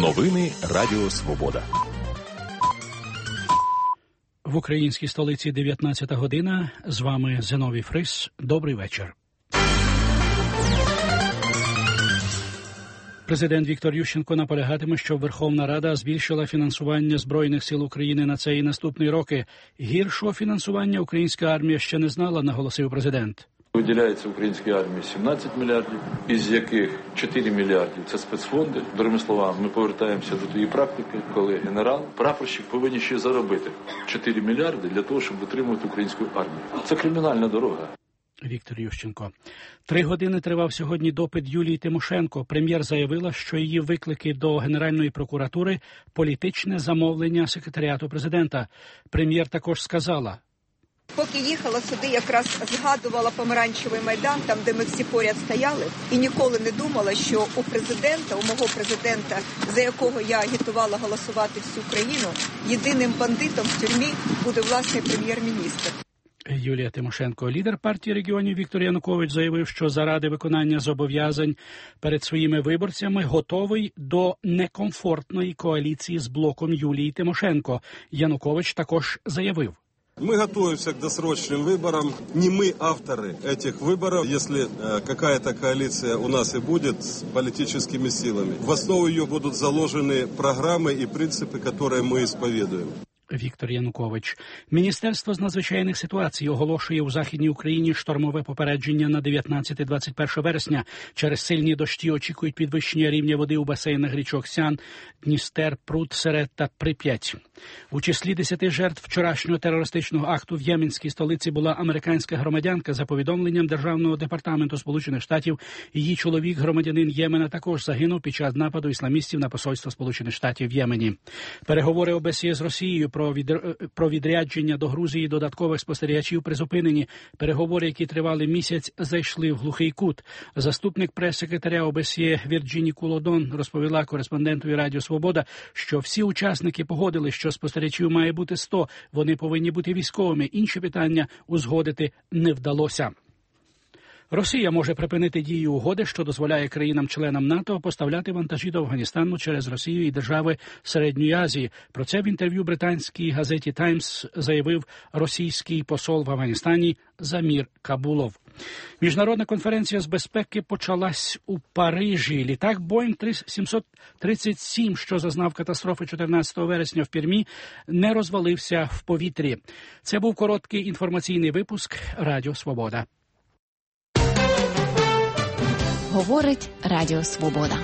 Новини Радіо Свобода. В українській столиці 19 година. З вами Зиновій Фрис. Добрий вечір. Президент Віктор Ющенко наполягатиме, щоб Верховна Рада збільшила фінансування Збройних сил України на цей і наступні роки. Гіршого фінансування українська армія ще не знала, наголосив президент. Виділяється українській армії 17 мільярдів, із яких 4 мільярдів – це спецфонди. Другими словами, ми повертаємося до тієї практики, коли генерал, прапорщик повинні ще заробити 4 мільярди для того, щоб утримувати українську армію. Це кримінальна дорога. Віктор Ющенко. 3 години тривав сьогодні допит Юлії Тимошенко. Прем'єр заявила, що її виклики до Генеральної прокуратури – політичне замовлення секретаріату президента. Прем'єр також сказала: поки їхала сюди, якраз згадувала Помаранчевий майдан, там, де ми всі поряд стояли, і ніколи не думала, що у мого президента, за якого я агітувала голосувати всю країну, єдиним бандитом в тюрмі буде власний прем'єр-міністр. Юлія Тимошенко. Лідер партії регіонів Віктор Янукович заявив, що заради виконання зобов'язань перед своїми виборцями готовий до некомфортної коаліції з блоком Юлії Тимошенко. Янукович також заявив: мы готовимся к досрочным выборам. Не мы авторы этих выборов, если какая-то коалиция у нас и будет с политическими силами. В основу ее будут заложены программы и принципы, которые мы исповедуем. Віктор Янукович. Міністерство з надзвичайних ситуацій оголошує у Західній Україні штормове попередження на 19-21 вересня. Через сильні дощі очікують підвищення рівня води у басейнах річок Сян, Дністер, Прут, Серед та Прип'ять. У числі 10 жертв вчорашнього терористичного акту в єменській столиці була американська громадянка. За повідомленням Державного департаменту Сполучених Штатів, її чоловік, громадянин Ємена, також загинув під час нападу ісламістів на посольство Сполучених Штатів в Ємені. Переговори ОБСЄ з Росією про відрядження до Грузії додаткових спостерігачів призупинені. Переговори, які тривали місяць, зайшли в глухий кут. Заступник прес-секретаря ОБСЄ Вірджіні Кулодон розповіла кореспондентові Радіо Свобода, що всі учасники погодили, що спостерігачів має бути 100, вони повинні бути військовими. Інші питання узгодити не вдалося. Росія може припинити дію угоди, що дозволяє країнам-членам НАТО поставляти вантажі до Афганістану через Росію і держави Середньої Азії. Про це в інтерв'ю британській газеті «Таймс» заявив російський посол в Афганістані Замір Кабулов. Міжнародна конференція з безпеки почалась у Парижі. Літак Boeing 737, що зазнав катастрофи 14 вересня в Пермі, не розвалився в повітрі. Це був короткий інформаційний випуск Радіо Свобода. Говорить Радіо Свобода.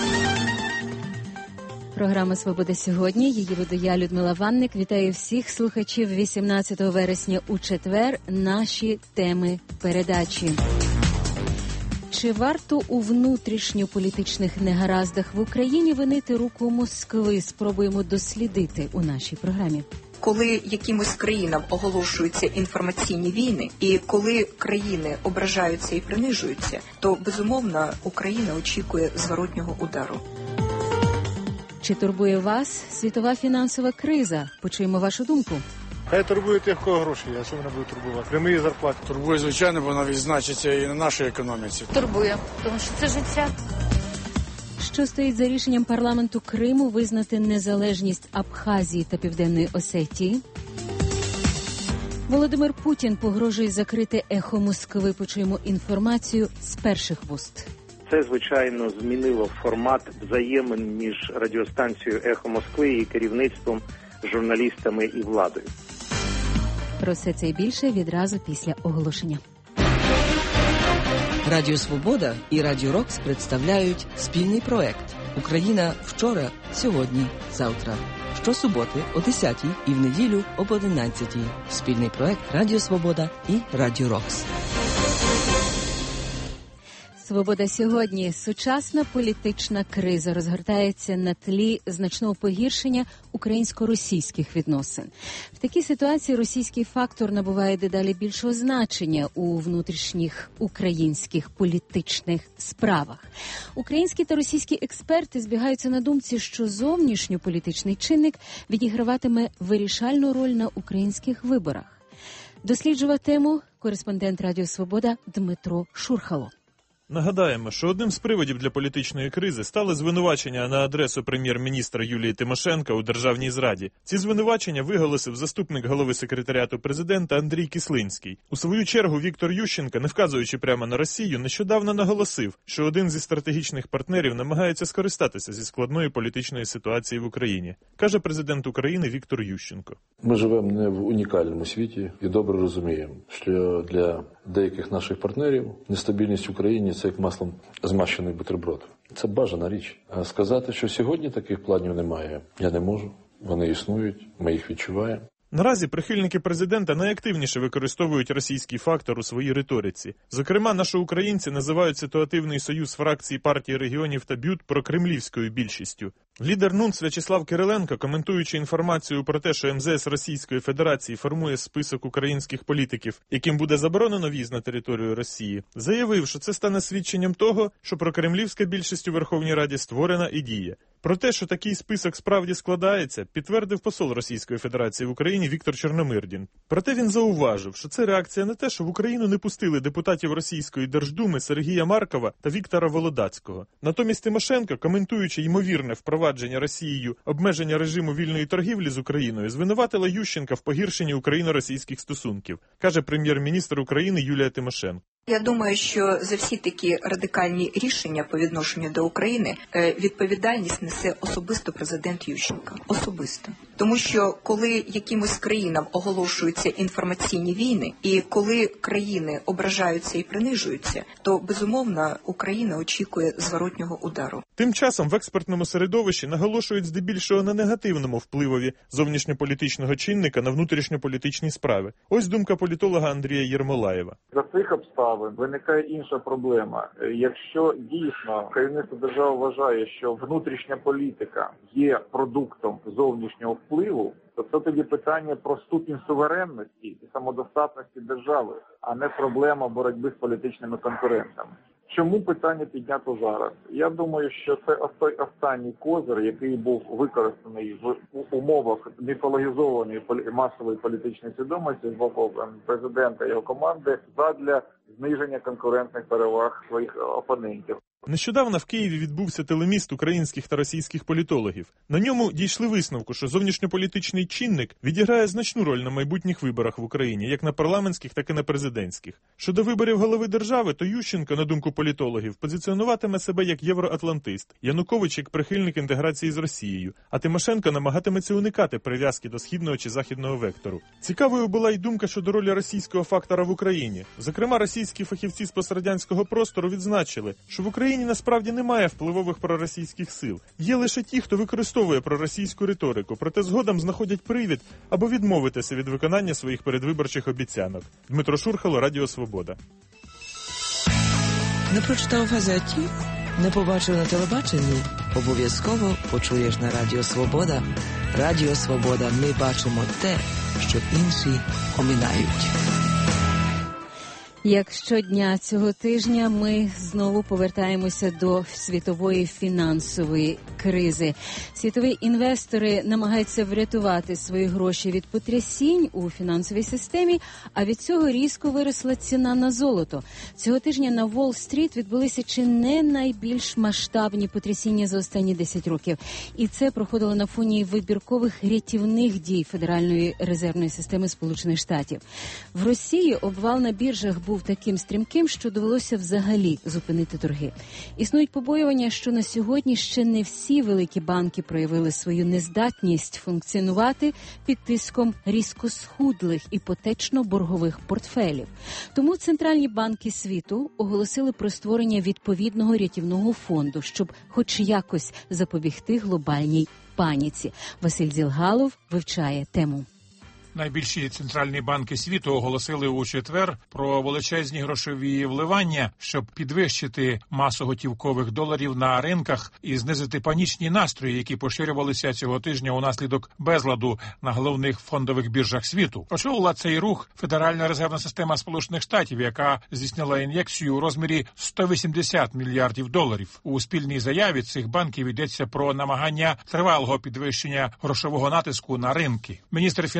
Програма «Свобода сьогодні». Її веду я, Людмила Ванник. Вітаю всіх слухачів 18 вересня у четвер. Наші теми передачі. Чи варто у внутрішньополітичних негараздах в Україні винити руку Москви? Спробуємо дослідити у нашій програмі. Коли якимось країнам оголошуються інформаційні війни, і коли країни ображаються і принижуються, то, безумовно, Україна очікує зворотнього удару. Чи турбує вас світова фінансова криза? Почуємо вашу думку. Хай турбує тих, в кого гроші є, а що вона буде турбувати? Прямі зарплати. Турбує, звичайно, бо вона відзначиться і на нашій економіці. Турбує, тому що це життя. Що стоїть за рішенням парламенту Криму визнати незалежність Абхазії та Південної Осетії? Володимир Путін погрожує закрити «Ехо Москви». Почуємо інформацію з перших вуст. Це, звичайно, змінило формат взаємин між радіостанцією «Ехо Москви» і керівництвом, журналістами і владою. Про все це і більше відразу після оголошення. Радіо Свобода і Радіо Рокс представляють спільний проект «Україна вчора, сьогодні, завтра». Щосуботи о 10-й і в неділю об 11-й. Спільний проект Радіо Свобода і Радіо Рокс. «Свобода сьогодні». Сучасна політична криза розгортається на тлі значного погіршення українсько-російських відносин. В такій ситуації російський фактор набуває дедалі більшого значення у внутрішніх українських політичних справах. Українські та російські експерти збігаються на думці, що зовнішньополітичний чинник відіграватиме вирішальну роль на українських виборах. Досліджував тему кореспондент Радіо Свобода Дмитро Шурхало. Нагадаємо, що одним з приводів для політичної кризи стали звинувачення на адресу прем'єр-міністра Юлії Тимошенко у державній зраді. Ці звинувачення виголосив заступник голови секретаріату президента Андрій Кислинський. У свою чергу Віктор Ющенко, не вказуючи прямо на Росію, нещодавно наголосив, що один зі стратегічних партнерів намагається скористатися зі складної політичної ситуації в Україні, каже президент України Віктор Ющенко. Ми живемо не в унікальному світі і добре розуміємо, що для деяких наших партнерів нестабільність в Україні – це як маслом змащений бутерброд. Це бажана річ. А сказати, що сьогодні таких планів немає, я не можу. Вони існують, ми їх відчуваємо. Наразі прихильники президента найактивніше використовують російський фактор у своїй риториці. Зокрема, наші українці називають ситуативний союз фракцій партії регіонів та БЮТ прокремлівською більшістю. Лідер НУНЦ В'ячеслав Кириленко, коментуючи інформацію про те, що МЗС Російської Федерації формує список українських політиків, яким буде заборонено в'їзд на територію Росії, заявив, що це стане свідченням того, що прокремлівська більшість у Верховній Раді створена і діє. Про те, що такий список справді складається, підтвердив посол Російської Федерації в Україні Віктор Чорномирдін. Проте він зауважив, що це реакція на те, що в Україну не пустили депутатів Російської Держдуми Сергія Маркова та Віктора Володацького. Натомість Тимошенко, коментуючи ймовірне впровадження Росією обмеження режиму вільної торгівлі з Україною, звинуватила Ющенка в погіршенні україно-російських стосунків, каже прем'єр-міністр України Юлія Тимошенко. Я думаю, що за всі такі радикальні рішення по відношенню до України відповідальність несе особисто президент Ющенко. Особисто. Тому що коли якимось країнам оголошуються інформаційні війни, і коли країни ображаються і принижуються, то, безумовно, Україна очікує зворотнього удару. Тим часом в експертному середовищі наголошують здебільшого на негативному впливові зовнішньополітичного чинника на внутрішньополітичні справи. Ось думка політолога Андрія Єрмолаєва. За цих обставин виникає інша проблема. Якщо дійсно керівництво держави вважає, що внутрішня політика є продуктом зовнішнього впливу, то це тоді питання про ступінь суверенності і самодостатності держави, а не проблема боротьби з політичними конкурентами. Чому питання піднято зараз? Я думаю, що це той останній козир, який був використаний в умовах міфологізованої масової політичної свідомості з боку президента і його команди задля зниження конкурентних переваг своїх опонентів. Нещодавно в Києві відбувся телеміст українських та російських політологів. На ньому дійшли висновку, що зовнішньополітичний чинник відіграє значну роль на майбутніх виборах в Україні, як на парламентських, так і на президентських. Щодо виборів голови держави, то Ющенко, на думку політологів, позиціонуватиме себе як євроатлантист, Янукович як прихильник інтеграції з Росією, а Тимошенко намагатиметься уникати прив'язки до східного чи західного вектору. Цікавою була й думка щодо ролі російського фактора в Україні. Зокрема, російські фахівці з пострадянського простору відзначили, що в Україні насправді немає впливових проросійських сил. Є лише ті, хто використовує проросійську риторику, проте згодом знаходять привід або відмовитися від виконання своїх передвиборчих обіцянок. Дмитро Шурхало, Радіо Свобода. Не прочитав в газеті? Не побачив на телебаченні? Обов'язково почуєш на Радіо Свобода. Радіо Свобода. Ми бачимо те, що інші оминають. Як щодня цього тижня ми знову повертаємося до світової фінансової кризи. Світові інвестори намагаються врятувати свої гроші від потрясінь у фінансовій системі, а від цього різко виросла ціна на золото. Цього тижня на Уолл-стріт відбулися чи не найбільш масштабні потрясіння за останні 10 років. І це проходило на фоні вибіркових рятівних дій Федеральної резервної системи Сполучених Штатів. В Росії обвал на біржах був таким стрімким, що довелося взагалі зупинити торги. Існують побоювання, що на сьогодні ще не всі великі банки проявили свою нездатність функціонувати під тиском різко схудлих іпотечно-боргових портфелів. Тому центральні банки світу оголосили про створення відповідного рятівного фонду, щоб хоч якось запобігти глобальній паніці. Василь Дзілгалов вивчає тему. Найбільші центральні банки світу оголосили у четвер про величезні грошові вливання, щоб підвищити масу готівкових доларів на ринках і знизити панічні настрої, які поширювалися цього тижня унаслідок безладу на головних фондових біржах світу. Очолила цей рух Федеральна резервна система Сполучених Штатів, яка здійснила ін'єкцію у розмірі 180 мільярдів доларів. У спільній заяві цих банків йдеться про намагання тривалого підвищення грошового натиску на ринки. Міністр фінансів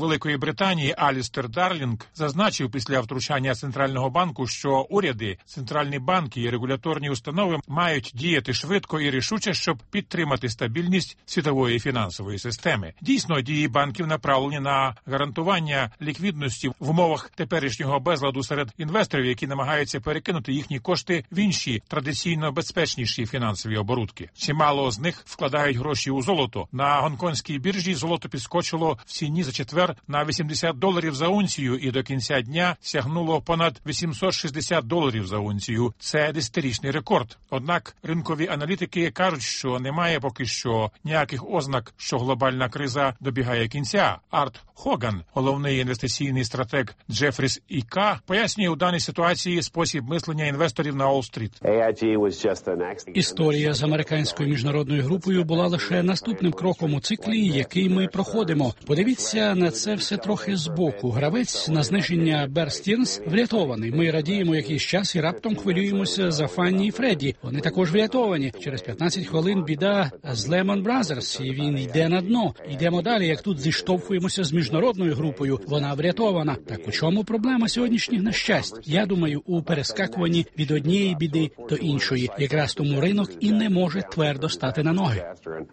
Великої Британії Алістер Дарлінг зазначив після втручання Центрального банку, що уряди, центральні банки і регуляторні установи мають діяти швидко і рішуче, щоб підтримати стабільність світової фінансової системи. Дійсно, дії банків направлені на гарантування ліквідності в умовах теперішнього безладу серед інвесторів, які намагаються перекинути їхні кошти в інші традиційно безпечніші фінансові оборудки. Чимало з них вкладають гроші у золото. На гонконгській біржі золото підскочило в ціні за четвер на $80 за унцію і до кінця дня сягнуло понад $860 за унцію. Це 10-річний рекорд. Однак ринкові аналітики кажуть, що немає поки що ніяких ознак, що глобальна криза добігає кінця. Арт Хоган, головний інвестиційний стратег Джефріс ІК, пояснює у даній ситуації спосіб мислення інвесторів на Уолл-стріт. Історія з американською міжнародною групою була лише наступним кроком у циклі, який ми проходимо. Подивіться на це все трохи збоку. Гравець на зниження Bear Stearns врятований. Ми радіємо якийсь час і раптом хвилюємося за Фанні і Фредді. Вони також врятовані. Через 15 хвилин біда з Lehman Brothers, і він йде на дно. Йдемо далі, як тут зіштовхуємося з міжнародною групою. Вона врятована. Так у чому проблема сьогоднішніх нещасть? Я думаю, у перескакуванні від однієї біди до іншої. Якраз тому ринок і не може твердо стати на ноги.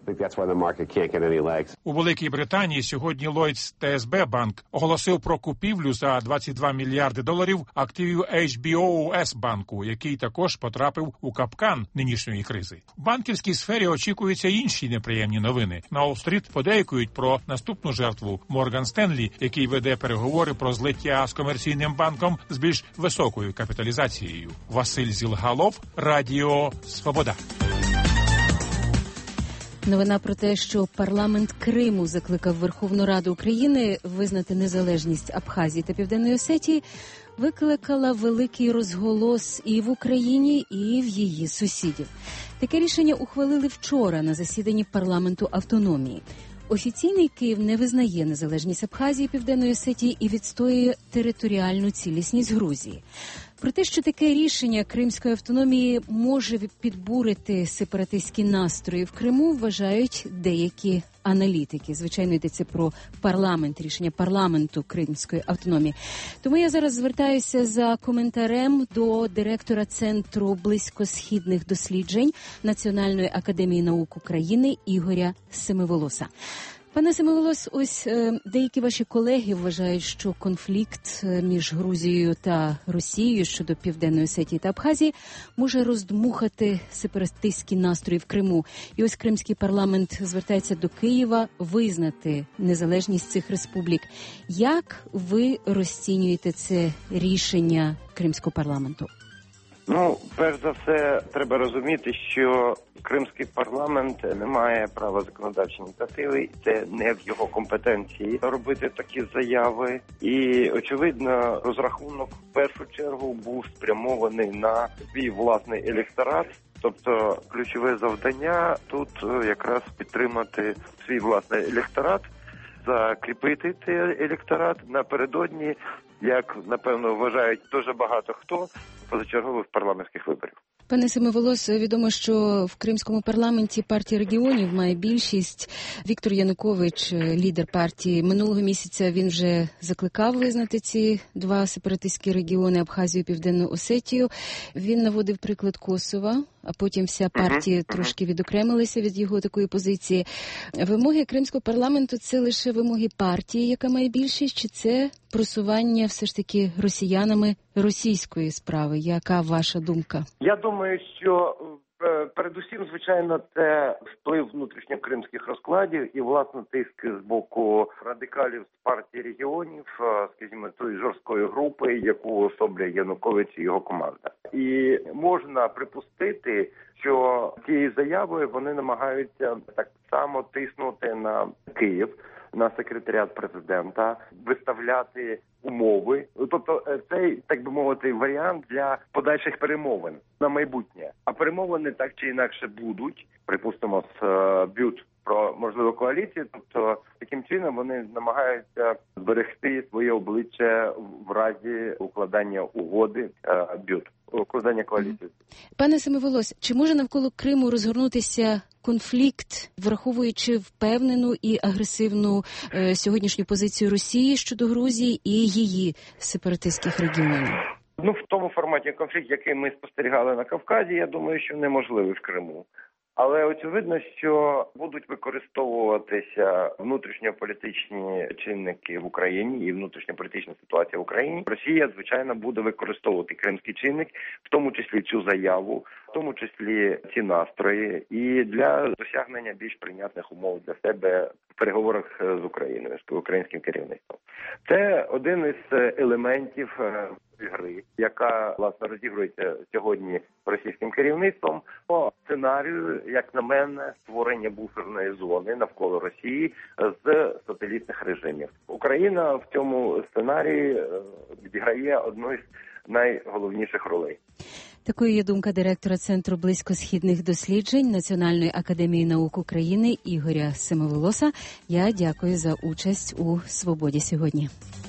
У Великій Британії сьогодні Lloyds ТСБ банк оголосив про купівлю за $22 мільярди активів HBOS банку, який також потрапив у капкан нинішньої кризи. В банківській сфері очікуються інші неприємні новини. На Уолл-стріт подейкують про наступну жертву Морган Стенлі, який веде переговори про злиття з комерційним банком з більш високою капіталізацією. Василь Зілгалов, Радіо Свобода. Новина про те, що парламент Криму закликав Верховну Раду України визнати незалежність Абхазії та Південної Осетії, викликала великий розголос і в Україні, і в її сусідів. Таке рішення ухвалили вчора на засіданні парламенту автономії. Офіційний Київ не визнає незалежність Абхазії, Південної Осетії і відстоює територіальну цілісність Грузії. Про те, що таке рішення Кримської автономії може підбурити сепаратистські настрої в Криму, вважають деякі аналітики. Звичайно, йдеться про парламент, рішення парламенту Кримської автономії. Тому я зараз звертаюся за коментарем до директора Центру близькосхідних досліджень Національної академії наук України Ігоря Семиволоса. Пане Семиволос, ось деякі ваші колеги вважають, що конфлікт між Грузією та Росією щодо Південної Осетії та Абхазії може роздмухати сепаратистські настрої в Криму. І ось Кримський парламент звертається до Києва визнати незалежність цих республік. Як ви розцінюєте це рішення Кримського парламенту? Перш за все, треба розуміти, що Кримський парламент не має права законодавчої ініціативи, це не в його компетенції робити такі заяви. І, очевидно, розрахунок в першу чергу був спрямований на свій власний електорат. Тобто ключове завдання тут якраз підтримати свій власний електорат, закріпити цей електорат напередодні, як, напевно, вважають дуже багато хто, позачергових парламентських виборів. Пане Семиволос, відомо, що в Кримському парламенті партія регіонів має більшість. Віктор Янукович, лідер партії, минулого місяця він вже закликав визнати ці два сепаратистські регіони Абхазію і Південну Осетію. Він наводив приклад Косова, а потім вся партія трошки відокремилася від його такої позиції. Вимоги Кримського парламенту – це лише вимоги партії, яка має більшість, чи це просування все ж таки росіянами російської справи? Яка ваша думка? Я думаю, що передусім, звичайно, це вплив внутрішньокримських розкладів і, власне, тиск з боку радикалів з партії регіонів, скажімо, тої жорсткої групи, яку особлює Янукович і його команда. І можна припустити, що цією заявою вони намагаються так само тиснути на Київ, на секретаріат президента, виставляти умови. Тобто цей, так би мовити, варіант для подальших перемовин на майбутнє. А перемовини так чи інакше будуть, припустимо, з БЮТ про можливу коаліцію. Тобто таким чином вони намагаються зберегти своє обличчя в разі укладання угоди БЮТ, укладання коаліції. Пане Семиволос, чи може навколо Криму розгорнутися конфлікт, враховуючи впевнену і агресивну сьогоднішню позицію Росії щодо Грузії і її сепаратистських регіонів? В тому форматі конфлікт, який ми спостерігали на Кавказі, я думаю, що неможливий в Криму. Але очевидно, що будуть використовуватися внутрішньополітичні чинники в Україні і внутрішньополітична ситуація в Україні. Росія, звичайно, буде використовувати кримський чинник, в тому числі цю заяву, в тому числі ці настрої, і для досягнення більш прийнятних умов для себе в переговорах з Україною, з українським керівництвом. Це один із елементів гри, яка, власне, розігрується сьогодні російським керівництвом по сценарію, як на мене, створення буферної зони навколо Росії з сателітних режимів. Україна в цьому сценарії відіграє одну із найголовніших ролей. Такою є думка директора Центру близькосхідних досліджень Національної академії наук України Ігоря Семиволоса. Я дякую за участь у «Свободі сьогодні».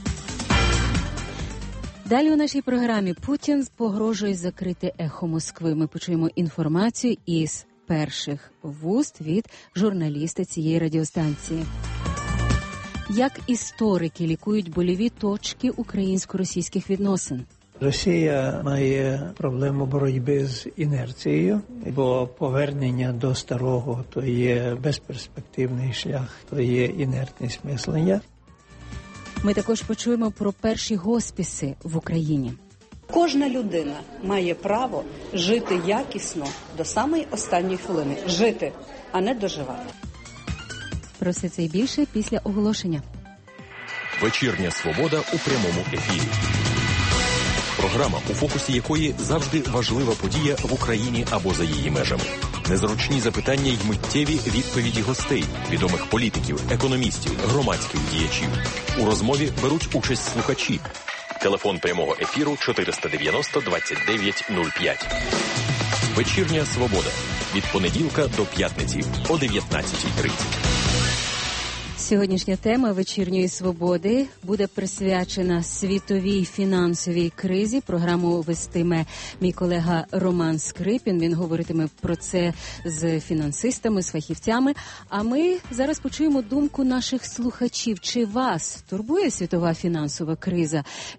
Далі у нашій програмі Путін погрожує закрити «Ехо Москви». Ми почуємо інформацію із перших вуст від журналіста цієї радіостанції. Як історики лікують больові точки українсько-російських відносин? Росія має проблему боротьби з інерцією, бо повернення до старого – то є безперспективний шлях, то є інертність мислення. Ми також почуємо про перші хоспіси в Україні. Кожна людина має право жити якісно до самої останньої хвилини. Жити, а не доживати. Про все це і більше після оголошення. Вечірня свобода у прямому ефірі. Програма, у фокусі якої завжди важлива подія в Україні або за її межами. Незручні запитання й миттєві відповіді гостей, відомих політиків, економістів, громадських діячів. У розмові беруть участь слухачі. Телефон прямого ефіру 490 29 05. Вечірня свобода. Від понеділка до п'ятниці о 19:30. Сьогоднішня тема «Вечірньої свободи» буде присвячена світовій фінансовій кризі. Програму вестиме мій колега Роман Скрипін. Він говоритиме про це з фінансистами, з фахівцями. А ми зараз почуємо думку наших слухачів. Чи вас турбує світова фінансова криза?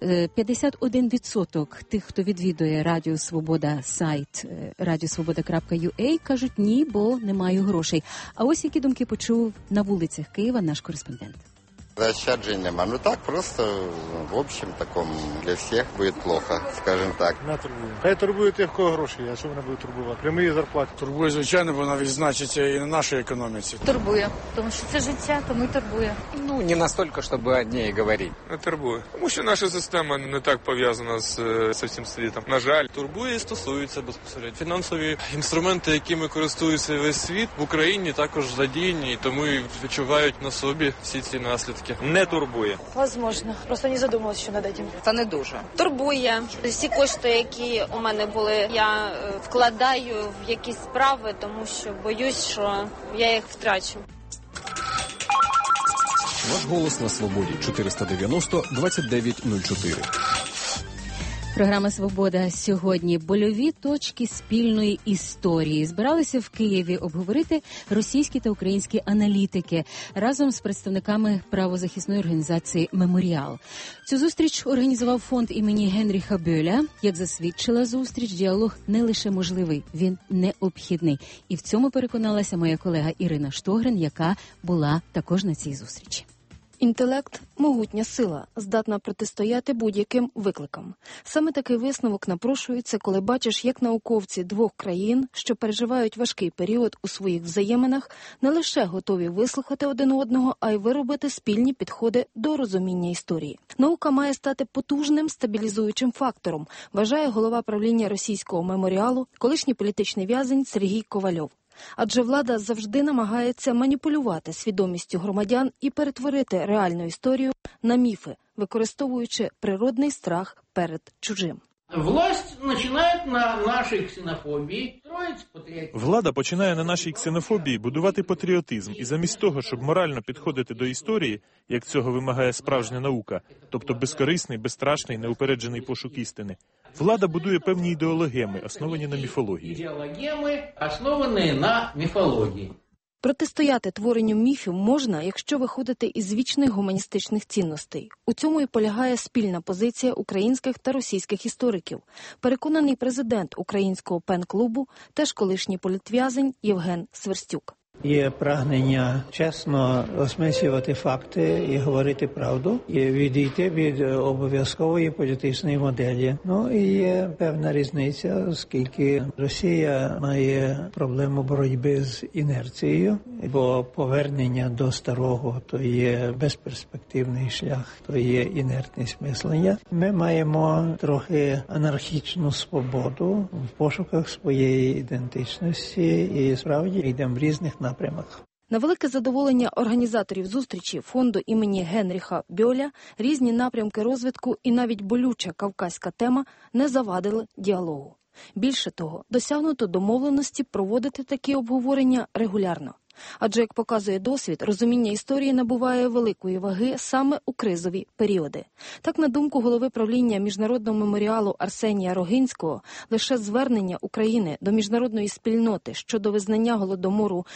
51% тих, хто відвідує Радіо Свобода сайт radiosvoboda.ua, кажуть ні, бо не маю грошей. А ось які думки почув на вулицях Києва наш кореспондент. Заощаджень нема. Ну так, просто в общем таком для всех будет плохо, скажем так. Не турбує. Хай турбує тих, в кого гроші є, а що вона буде турбувати? Прямі зарплати. Турбує, звичайно, бо вона відзначиться і на нашій економіці. Турбує, тому що це життя, тому й турбує. Ну, не настільки, щоб о ній говорити. Не турбує. Тому що наша система не так пов'язана з цим світом. На жаль, турбує і стосується безпосередньо. Фінансові інструменти, якими користується весь світ, в Україні також задіяні, і тому і відчувають на собі всі ці наслідки. Не турбує. Возможно. Просто не задумалась, що над этим. Та не дуже. Турбує. Всі кошти, які у мене були, я вкладаю в якісь справи, тому що боюсь, що я їх втрачу. Ваш голос на свободі 490 29 04. Програма «Свобода» сьогодні. Больові точки спільної історії. Збиралися в Києві обговорити російські та українські аналітики разом з представниками правозахисної організації «Меморіал». Цю зустріч організував фонд імені Генріха Бьоля. Як засвідчила зустріч, діалог не лише можливий, він необхідний. І в цьому переконалася моя колега Ірина Штогрин, яка була також на цій зустрічі. Інтелект – могутня сила, здатна протистояти будь-яким викликам. Саме такий висновок напрошується, коли бачиш, як науковці двох країн, що переживають важкий період у своїх взаєминах, не лише готові вислухати один одного, а й виробити спільні підходи до розуміння історії. Наука має стати потужним стабілізуючим фактором, вважає голова правління російського меморіалу, колишній політичний в'язень Сергій Ковальов. Адже влада завжди намагається маніпулювати свідомістю громадян і перетворити реальну історію на міфи, використовуючи природний страх перед чужим. Власть починає на нашій ксенофобії строїть патріотизм. Влада починає на нашій ксенофобії будувати патріотизм, і замість того, щоб морально підходити до історії, як цього вимагає справжня наука, тобто безкорисний, безстрашний, неупереджений пошук істини, влада будує певні ідеологеми, основані на міфології. Ідеологеми, основані на міфології. Протистояти творенню міфів можна, якщо виходити із вічних гуманістичних цінностей. У цьому і полягає спільна позиція українських та російських істориків. Переконаний президент Українського пен-клубу, теж колишній політв'язень Євген Сверстюк. Є прагнення чесно осмислювати факти і говорити правду, і відійти від обов'язкової політичної моделі. Ну і є певна різниця, оскільки Росія має проблему боротьби з інерцією, бо повернення до старого – то є безперспективний шлях, то є інертність мислення. Ми маємо трохи анархічну свободу в пошуках своєї ідентичності і справді йдемо в різних напрямах. На велике задоволення організаторів зустрічі фонду імені Генріха Бьоля різні напрямки розвитку і навіть болюча кавказька тема не завадили діалогу. Більше того, досягнуто домовленості проводити такі обговорення регулярно. Адже, як показує досвід, розуміння історії набуває великої ваги саме у кризові періоди. Так, на думку голови правління Міжнародного меморіалу Арсенія Рогинського, лише звернення України до міжнародної спільноти щодо визнання Голодомору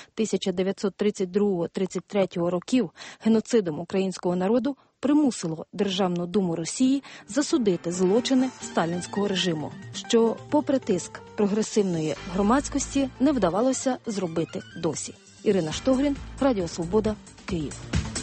1932-33 років геноцидом українського народу примусило Державну думу Росії засудити злочини сталінського режиму, що, попри тиск прогресивної громадськості, не вдавалося зробити досі. Ірина Штогрін, Радіо Свобода, Київ.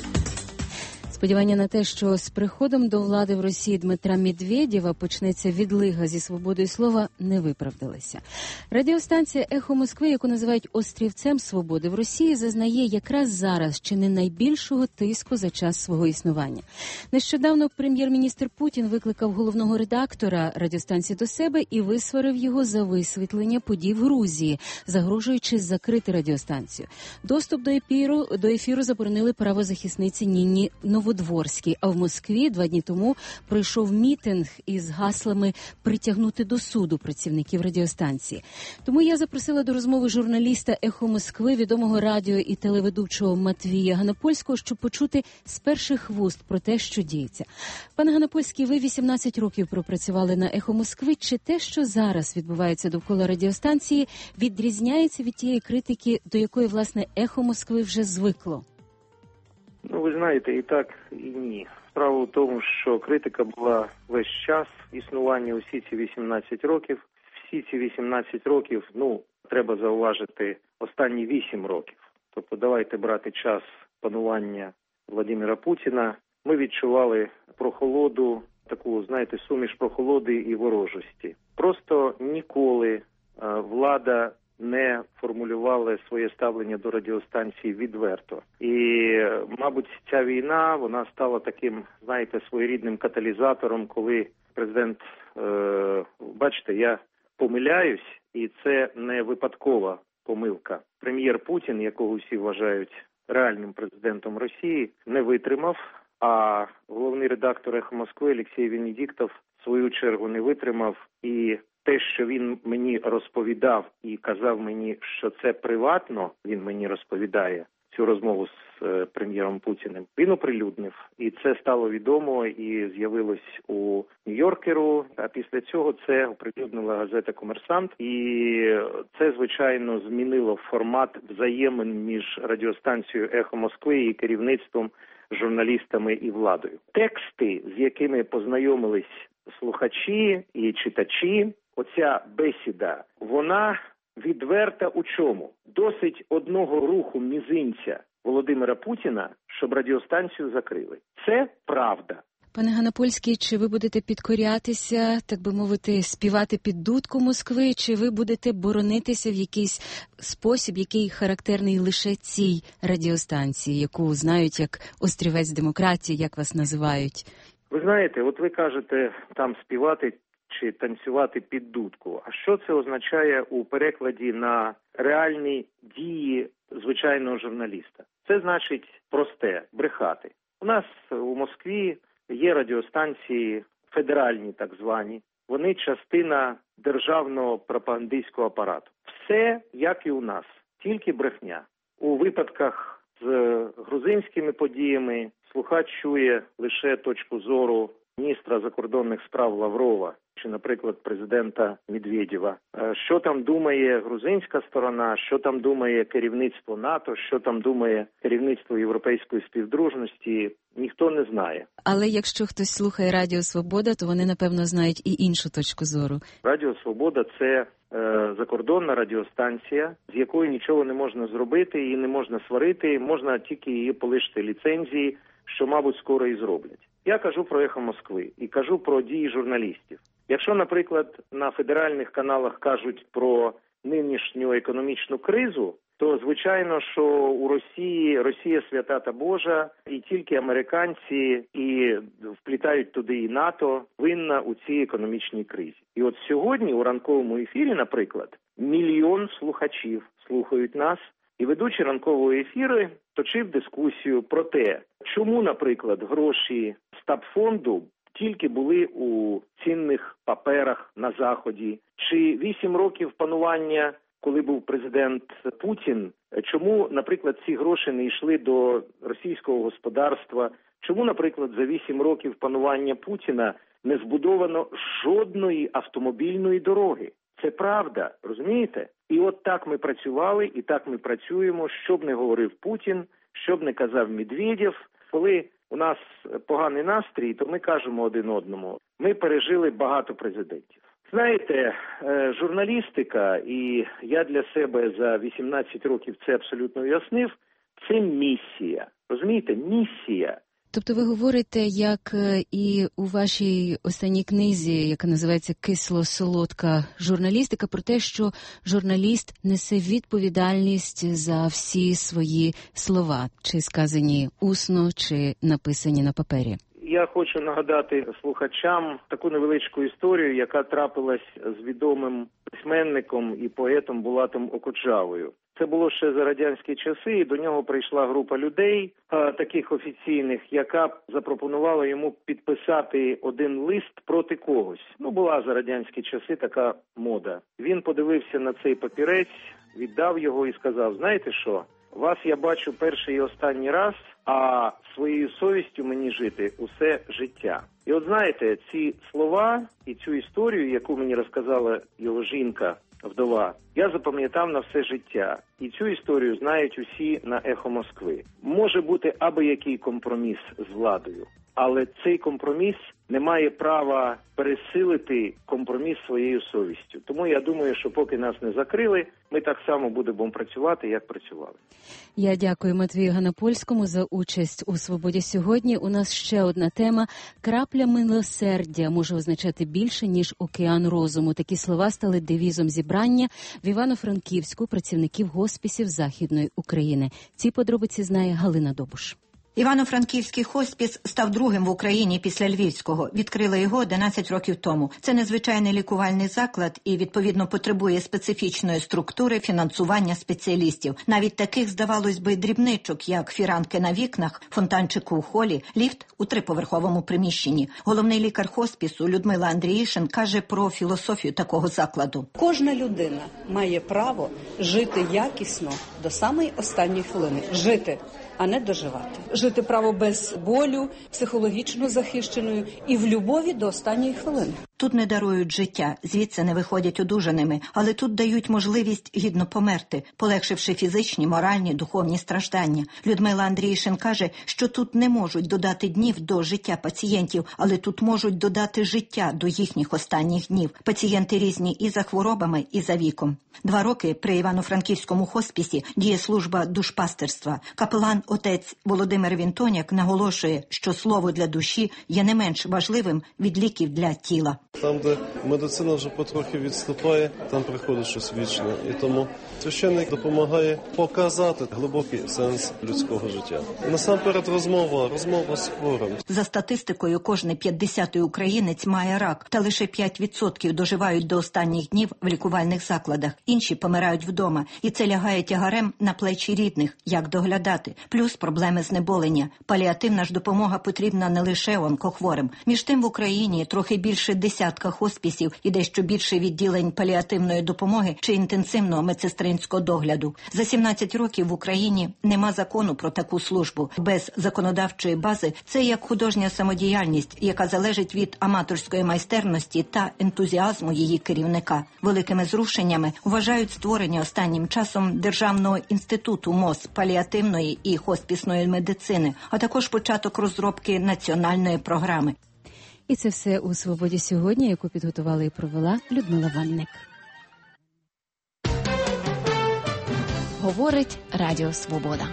Сподівання на те, що з приходом до влади в Росії Дмитра Медведєва почнеться відлига зі свободою слова, не виправдалися. Радіостанція «Ехо Москви», яку називають острівцем свободи в Росії, зазнає якраз зараз чи не найбільшого тиску за час свого існування. Нещодавно прем'єр-міністр Путін викликав головного редактора радіостанції до себе і висварив його за висвітлення подій в Грузії, загрожуючи закрити радіостанцію. Доступ до ефіру заборонили правозахисниці Ніні Новодворській, а в Москві 2 дні тому пройшов мітинг із гаслами «Притягнути до суду» працівників радіостанції. Тому я запросила до розмови журналіста «Ехо Москви», відомого радіо і телеведучого Матвія Ганапольського, щоб почути з перших вуст про те, що діється. Пане Ганапольський, ви 18 років пропрацювали на «Ехо Москви». Чи те, що зараз відбувається довкола радіостанції, відрізняється від тієї критики, до якої, власне, «Ехо Москви» вже звикло? Ну, ви знаєте, і так, і ні. Справа в тому, що критика була весь час існування усі ці 18 років. Всі ці 18 років, треба зауважити, останні 8 років. Тобто давайте брати час панування Владимира Путіна. Ми відчували прохолоду, таку, знаєте, суміш прохолоди і ворожості. Просто ніколи влада не формулювали своє ставлення до радіостанції відверто. І, мабуть, ця війна, вона стала таким, знаєте, своєрідним каталізатором, коли президент, бачите, я помиляюсь, і це не випадкова помилка. Прем'єр Путін, якого всі вважають реальним президентом Росії, не витримав, а головний редактор «Ехо Москви» Олексій Венедіктов в свою чергу не витримав, і те, що він мені розповідав і казав мені, що це приватно, він мені розповідає цю розмову з прем'єром Путіним, він оприлюднив. І це стало відомо і з'явилось у Нью-Йоркеру, а після цього це оприлюднила газета «Комерсант». І це, звичайно, змінило формат взаємин між радіостанцією «Ехо Москви» і керівництвом, журналістами і владою. Тексти, з якими познайомились слухачі і читачі, оця бесіда, вона відверта у чому? Досить одного руху мізинця Володимира Путіна, щоб радіостанцію закрили. Це правда. Пане Ганапольський, чи ви будете підкорятися, так би мовити, співати під дудку Москви, чи ви будете боронитися в якийсь спосіб, який характерний лише цій радіостанції, яку знають як острівець демократії, як вас називають? Ви знаєте, от ви кажете там співати чи танцювати під дудку. А що це означає у перекладі на реальні дії звичайного журналіста? Це значить просте – брехати. У нас у Москві є радіостанції федеральні так звані, вони частина державного пропагандистського апарату. Все, як і у нас, тільки брехня. У випадках з грузинськими подіями слухач чує лише точку зору міністра закордонних справ Лаврова чи, наприклад, президента Медведєва. Що там думає грузинська сторона, що там думає керівництво НАТО, що там думає керівництво Європейської співдружності, ніхто не знає. Але якщо хтось слухає Радіо Свобода, то вони, напевно, знають і іншу точку зору. Радіо Свобода – це закордонна радіостанція, з якою нічого не можна зробити, її не можна сварити, можна тільки її полишити ліцензії, що, мабуть, скоро і зроблять. Я кажу про «Ехо Москви» і кажу про дії журналістів. Якщо, наприклад, на федеральних каналах кажуть про нинішню економічну кризу, то, звичайно, що у Росія свята та Божа, і тільки американці, і вплітають туди і НАТО, винна у цій економічній кризі. І от сьогодні у ранковому ефірі, наприклад, 1 мільйон слухачів слухають нас, і ведучий ранкового ефіру точив дискусію про те, чому, наприклад, гроші стабфонду тільки були у цінних паперах на Заході, чи 8 років панування, коли був президент Путін, чому, наприклад, ці гроші не йшли до російського господарства, чому, наприклад, за 8 років панування Путіна не збудовано жодної автомобільної дороги. Це правда, розумієте? І от так ми працювали, і так ми працюємо, що б не говорив Путін, що б не казав Медведєв. Коли у нас поганий настрій, то ми кажемо один одному. Ми пережили багато президентів. Знаєте, журналістика, і я для себе за 18 років це абсолютно уяснив, це місія. Розумієте, місія. Тобто ви говорите, як і у вашій останній книзі, яка називається «Кисло-солодка журналістика», про те, що журналіст несе відповідальність за всі свої слова, чи сказані усно, чи написані на папері. Я хочу нагадати слухачам таку невеличку історію, яка трапилась з відомим письменником і поетом Булатом Окуджавою. Це було ще за радянські часи, і до нього прийшла група людей, таких офіційних, яка запропонувала йому підписати один лист проти когось. Була за радянські часи така мода. Він подивився на цей папірець, віддав його і сказав, знаєте що, вас я бачу перший і останній раз, а своєю совістю мені жити усе життя. І от знаєте, ці слова і цю історію, яку мені розказала його жінка, вдова, я запам'ятав на все життя. І цю історію знають усі на «Ехо Москви». Може бути або-який компроміс з владою, але цей компроміс не має права пересилити компроміс своєю совістю. Тому я думаю, що поки нас не закрили, ми так само будемо працювати, як працювали. Я дякую Матвію Ганапольському за участь у «Свободі сьогодні». У нас ще одна тема. Крапля милосердя може означати більше, ніж океан розуму. Такі слова стали девізом зібрання в Івано-Франківську працівників госпісів Західної України. Ці подробиці знає Галина Добуш. Івано-Франківський хоспіс став другим в Україні після Львівського. Відкрили його 11 років тому. Це незвичайний лікувальний заклад і, відповідно, потребує специфічної структури фінансування спеціалістів. Навіть таких, здавалось би, дрібничок, як фіранки на вікнах, фонтанчику у холі, ліфт у 3-поверховому приміщенні. Головний лікар хоспісу Людмила Андріїшин каже про філософію такого закладу. Кожна людина має право жити якісно до самої останньої хвилини. Жити, а не доживати. Жити право без болю, психологічно захищеною і в любові до останньої хвилини. Тут не дарують життя, звідси не виходять одужаними, але тут дають можливість гідно померти, полегшивши фізичні, моральні, духовні страждання. Людмила Андріїшин каже, що тут не можуть додати днів до життя пацієнтів, але тут можуть додати життя до їхніх останніх днів. Пацієнти різні і за хворобами, і за віком. 2 роки при Івано-Франківському хоспісі діє служба душпастерства. Капелан отець Володимир Вінтоняк наголошує, що слово для душі є не менш важливим від ліків для тіла. Там, де медицина вже потрохи відступає, там приходить щось вічне. І тому священник допомагає показати глибокий сенс людського життя. І насамперед розмова з хворим. За статистикою, кожний 50-й українець має рак, та лише 5% доживають до останніх днів в лікувальних закладах. Інші помирають вдома. І це лягає тягарем на плечі рідних. Як доглядати? Плюс проблеми знеболення. Паліативна ж допомога потрібна не лише онкохворим. Між тим в Україні трохи більше десятка хоспісів і дещо більше відділень паліативної допомоги чи інтенсивного медсестринського догляду. За 17 років в Україні нема закону про таку службу. Без законодавчої бази це як художня самодіяльність, яка залежить від аматорської майстерності та ентузіазму її керівника. Великими зрушеннями вважають створення останнім часом Державного інституту МОЗ паліативної і хоспісної медицини, а також початок розробки національної програми. І це все у «Свободі сьогодні», яку підготувала і провела Людмила Ванник. Говорить Радіо Свобода.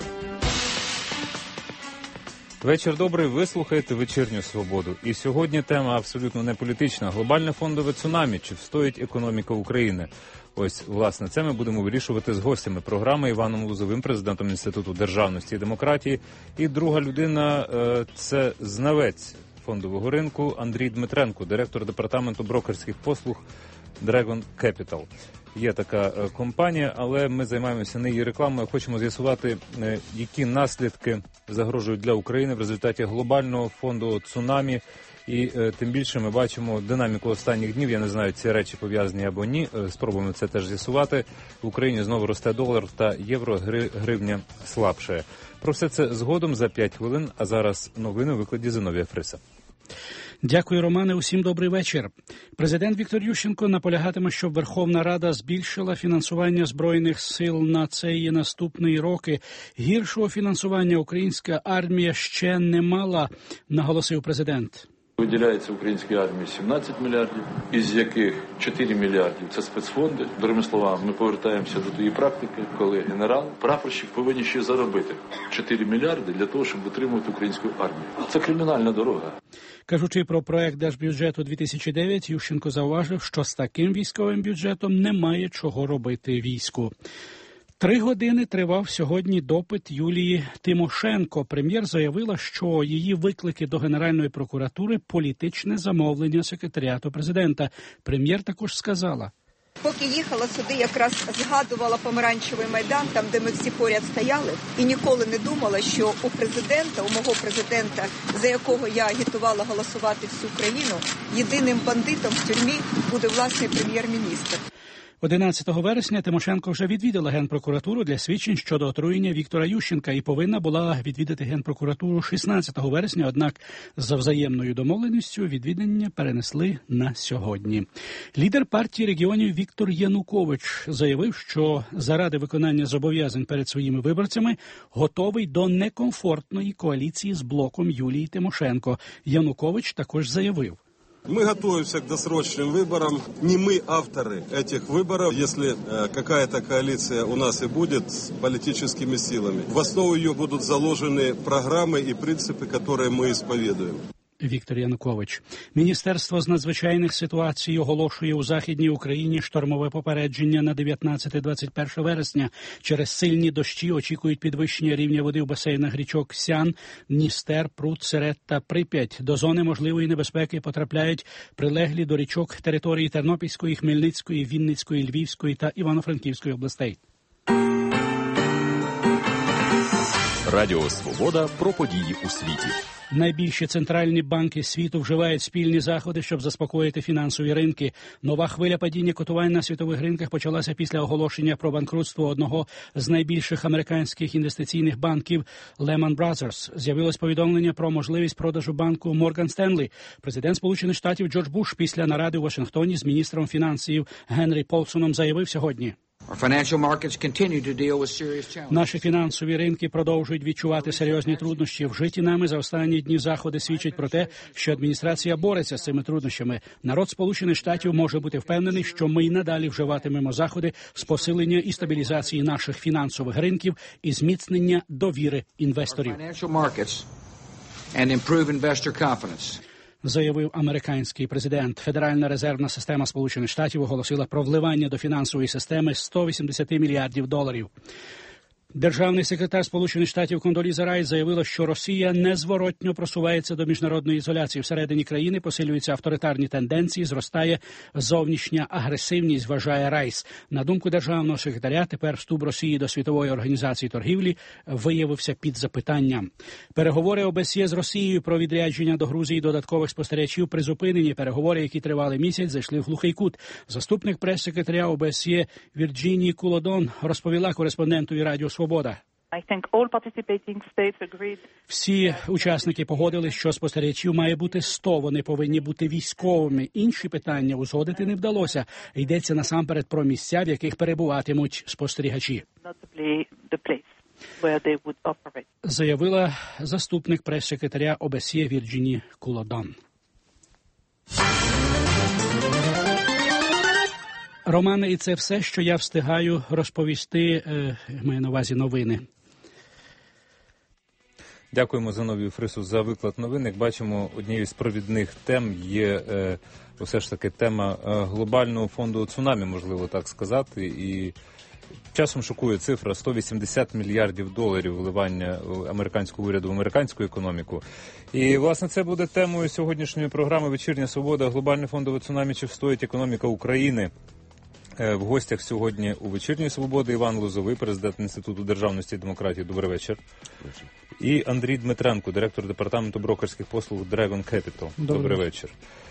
Вечір добрий, ви слухаєте «Вечірню Свободу». І сьогодні тема абсолютно не політична. Глобальне фондове цунамі. Чи встоїть економіка України? Ось, власне, це ми будемо вирішувати з гостями програми Іваном Лозовим, президентом Інституту державності і демократії. І друга людина – це знавець фондового ринку Андрій Дмитренко, директор департаменту брокерських послуг Dragon Capital. Є така компанія, але ми займаємося не її рекламою. Хочемо з'ясувати, які наслідки загрожують для України в результаті глобального фондового цунамі. І тим більше ми бачимо динаміку останніх днів. Я не знаю, ці речі пов'язані або ні. Спробуємо це теж з'ясувати. В Україні знову росте долар та євро, гривня слабшає. Про все це згодом за 5 хвилин, а зараз новини у викладі Зиновія Фриса. Дякую, Романе. Усім добрий вечір. Президент Віктор Ющенко наполягатиме, щоб Верховна Рада збільшила фінансування Збройних сил на цей і наступні роки. Гіршого фінансування українська армія ще не мала, наголосив президент. Виділяється українській армії 17 мільярдів, із яких 4 мільярдів – це спецфонди. Другими словами, ми повертаємося до тієї практики, коли генерал, прапорщик повинні ще заробити 4 мільярди для того, щоб утримувати українську армію. Це кримінальна дорога. Кажучи про проект Держбюджету 2009, Ющенко зауважив, що з таким військовим бюджетом немає чого робити війську. 3 години тривав сьогодні допит Юлії Тимошенко. Прем'єр заявила, що її виклики до Генеральної прокуратури – політичне замовлення секретаріату президента. Прем'єр також сказала: поки їхала сюди, якраз згадувала Помаранчевий майдан, там, де ми всі поряд стояли, і ніколи не думала, що у президента, у мого президента, за якого я агітувала голосувати всю країну, єдиним бандитом в тюрмі буде власний прем'єр-міністр. 11 вересня Тимошенко вже відвідала Генпрокуратуру для свідчень щодо отруєння Віктора Ющенка і повинна була відвідати Генпрокуратуру 16 вересня, однак за взаємною домовленістю відвідання перенесли на сьогодні. Лідер партії регіонів Віктор Янукович заявив, що заради виконання зобов'язань перед своїми виборцями готовий до некомфортної коаліції з блоком Юлії Тимошенко. Янукович також заявив: мы готовимся к досрочным выборам. Не мы авторы этих выборов, если какая-то коалиция у нас и будет с политическими силами. В основу ее будут заложены программы и принципы, которые мы исповедуем. Віктор Янукович. Міністерство з надзвичайних ситуацій оголошує у Західній Україні штормове попередження на 19-21 вересня. Через сильні дощі очікують підвищення рівня води в басейнах річок Сян, Дністер, Прут, Серет та Прип'ять. До зони можливої небезпеки потрапляють прилеглі до річок території Тернопільської, Хмельницької, Вінницької, Львівської та Івано-Франківської областей. Радіо «Свобода» про події у світі. Найбільші центральні банки світу вживають спільні заходи, щоб заспокоїти фінансові ринки. Нова хвиля падіння котувань на світових ринках почалася після оголошення про банкрутство одного з найбільших американських інвестиційних банків Lehman Brothers. З'явилось повідомлення про можливість продажу банку Morgan Stanley. Президент Сполучених Штатів Джордж Буш після наради у Вашингтоні з міністром фінансів Генрі Полсоном заявив сьогодні: наші фінансові ринки продовжують відчувати серйозні труднощі. Вжиті нами за останні дні заходи свідчать про те, що адміністрація бореться з цими труднощами. Народ Сполучених Штатів може бути впевнений, що ми й надалі вживатимемо заходи з посилення і стабілізації наших фінансових ринків і зміцнення довіри інвесторів. заявив американський президент. Федеральна резервна система Сполучених Штатів оголосила про вливання до фінансової системи $180 мільярдів. Державний секретар Сполучених Штатів Кондоліза Райс заявила, що Росія незворотньо просувається до міжнародної ізоляції. Всередині країни посилюються авторитарні тенденції, зростає зовнішня агресивність, вважає Райс. На думку державного секретаря, тепер вступ Росії до Світової організації торгівлі виявився під запитанням. Переговори ОБСЄ з Росією про відрядження до Грузії додаткових спостерігачів призупинені. Переговори, які тривали місяць, зайшли в глухий кут. Заступник прес-секретаря ОБСЄ Вірджинії Кулодон розповіла кореспонденту Радіо Свобода. Всі учасники погодились, що спостерігачів має бути 100, вони повинні бути військовими. Інші питання узгодити не вдалося. Йдеться насамперед про місця, в яких перебуватимуть спостерігачі. Заявила заступник прес-секретаря ОБСЄ Вірджинії Кулодон. Романе, і це все, що я встигаю розповісти, маю на увазі новини. Дякуємо Зиновію Фрису за виклад новин. Як бачимо, однією з провідних тем є все ж таки тема глобального фонду цунамі, можливо так сказати. І часом шокує цифра $180 мільярдів вливання американського уряду в американську економіку. І, власне, це буде темою сьогоднішньої програми «Вечірня свобода. Глобальне фондове цунамі. Чи встоїть економіка України?» В гостях сьогодні у «Вечірньої свободи» Іван Лозовий, президент Інституту державності і демократії. Добрий вечір. І Андрій Дмитренко, директор департаменту брокерських послуг Dragon Capital. Добрий вечір.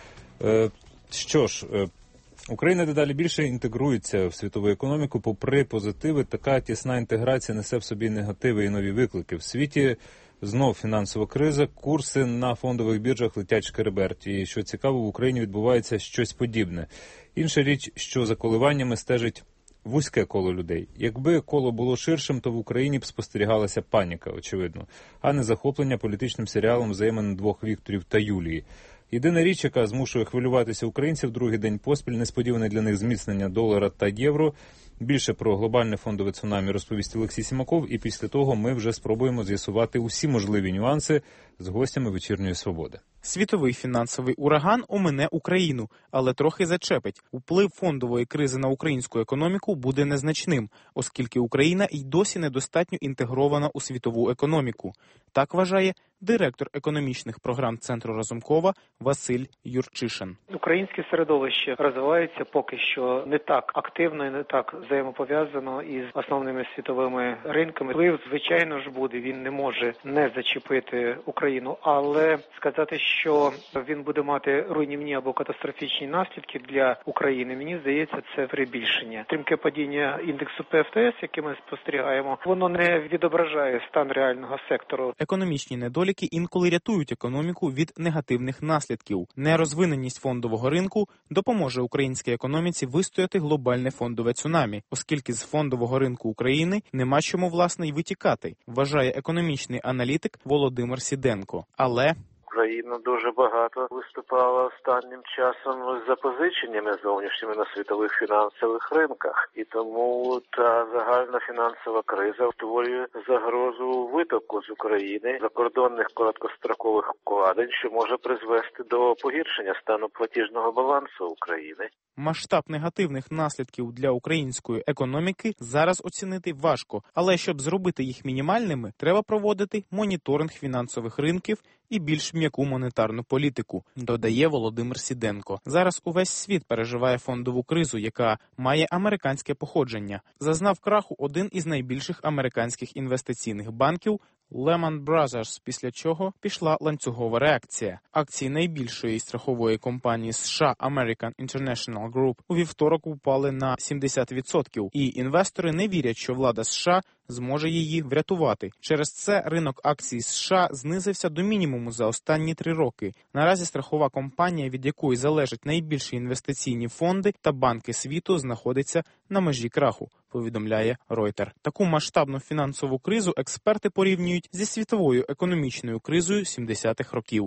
Що ж, Україна дедалі більше інтегрується в світову економіку. Попри позитиви, така тісна інтеграція несе в собі негативи і нові виклики. В світі знов фінансова криза, курси на фондових біржах летять шкереберть. І, що цікаво, в Україні відбувається щось подібне. Інша річ, що за коливаннями стежить вузьке коло людей. Якби коло було ширшим, то в Україні б спостерігалася паніка, очевидно, а не захоплення політичним серіалом взаємин двох Вікторів та Юлії. Єдина річ, яка змушує хвилюватися українців другий день поспіль, несподіване для них зміцнення долара та євро. Більше про глобальне фондове цунамі розповість Олексій Сімаков, і після того ми вже спробуємо з'ясувати усі можливі нюанси з гостями «Вечірньої свободи». Світовий фінансовий ураган омине Україну, але трохи зачепить. Вплив фондової кризи на українську економіку буде незначним, оскільки Україна й досі недостатньо інтегрована у світову економіку. Так вважає директор економічних програм Центру Разумкова Василь Юрчишин. Українське середовище розвивається поки що не так активно і не так взаємопов'язано із основними світовими ринками. Вплив, звичайно ж, буде, він не може не зачепити Україну, але сказати, що він буде мати руйнівні або катастрофічні наслідки для України, мені здається, це перебільшення. Стрімке падіння індексу ПФТС, яке ми спостерігаємо, воно не відображає стан реального сектору. Економічні недоліки інколи рятують економіку від негативних наслідків. Нерозвиненість фондового ринку допоможе українській економіці вистояти глобальне фондове цунамі, оскільки з фондового ринку України нема чому, власне, й витікати, вважає економічний аналітик Володимир Сіденко. Але Україна дуже багато виступала останнім часом з запозиченнями зовнішніми на світових фінансових ринках. І тому та загальна фінансова криза створює загрозу витоку з України закордонних короткострокових вкладень, що може призвести до погіршення стану платіжного балансу України. Масштаб негативних наслідків для української економіки зараз оцінити важко, але щоб зробити їх мінімальними, треба проводити моніторинг фінансових ринків і більш м'яку монетарну політику, додає Володимир Сіденко. Зараз увесь світ переживає фондову кризу, яка має американське походження. Зазнав краху один із найбільших американських інвестиційних банків – Lehman Brothers, після чого пішла ланцюгова реакція. Акції найбільшої страхової компанії США American International Group у вівторок упали на 70%, і інвестори не вірять, що влада США зможе її врятувати. Через це ринок акцій США знизився до мінімуму за останні 3 роки. Наразі страхова компанія, від якої залежать найбільші інвестиційні фонди та банки світу, знаходиться на межі краху, повідомляє Reuters. Таку масштабну фінансову кризу експерти порівнюють зі світовою економічною кризою 70-х років.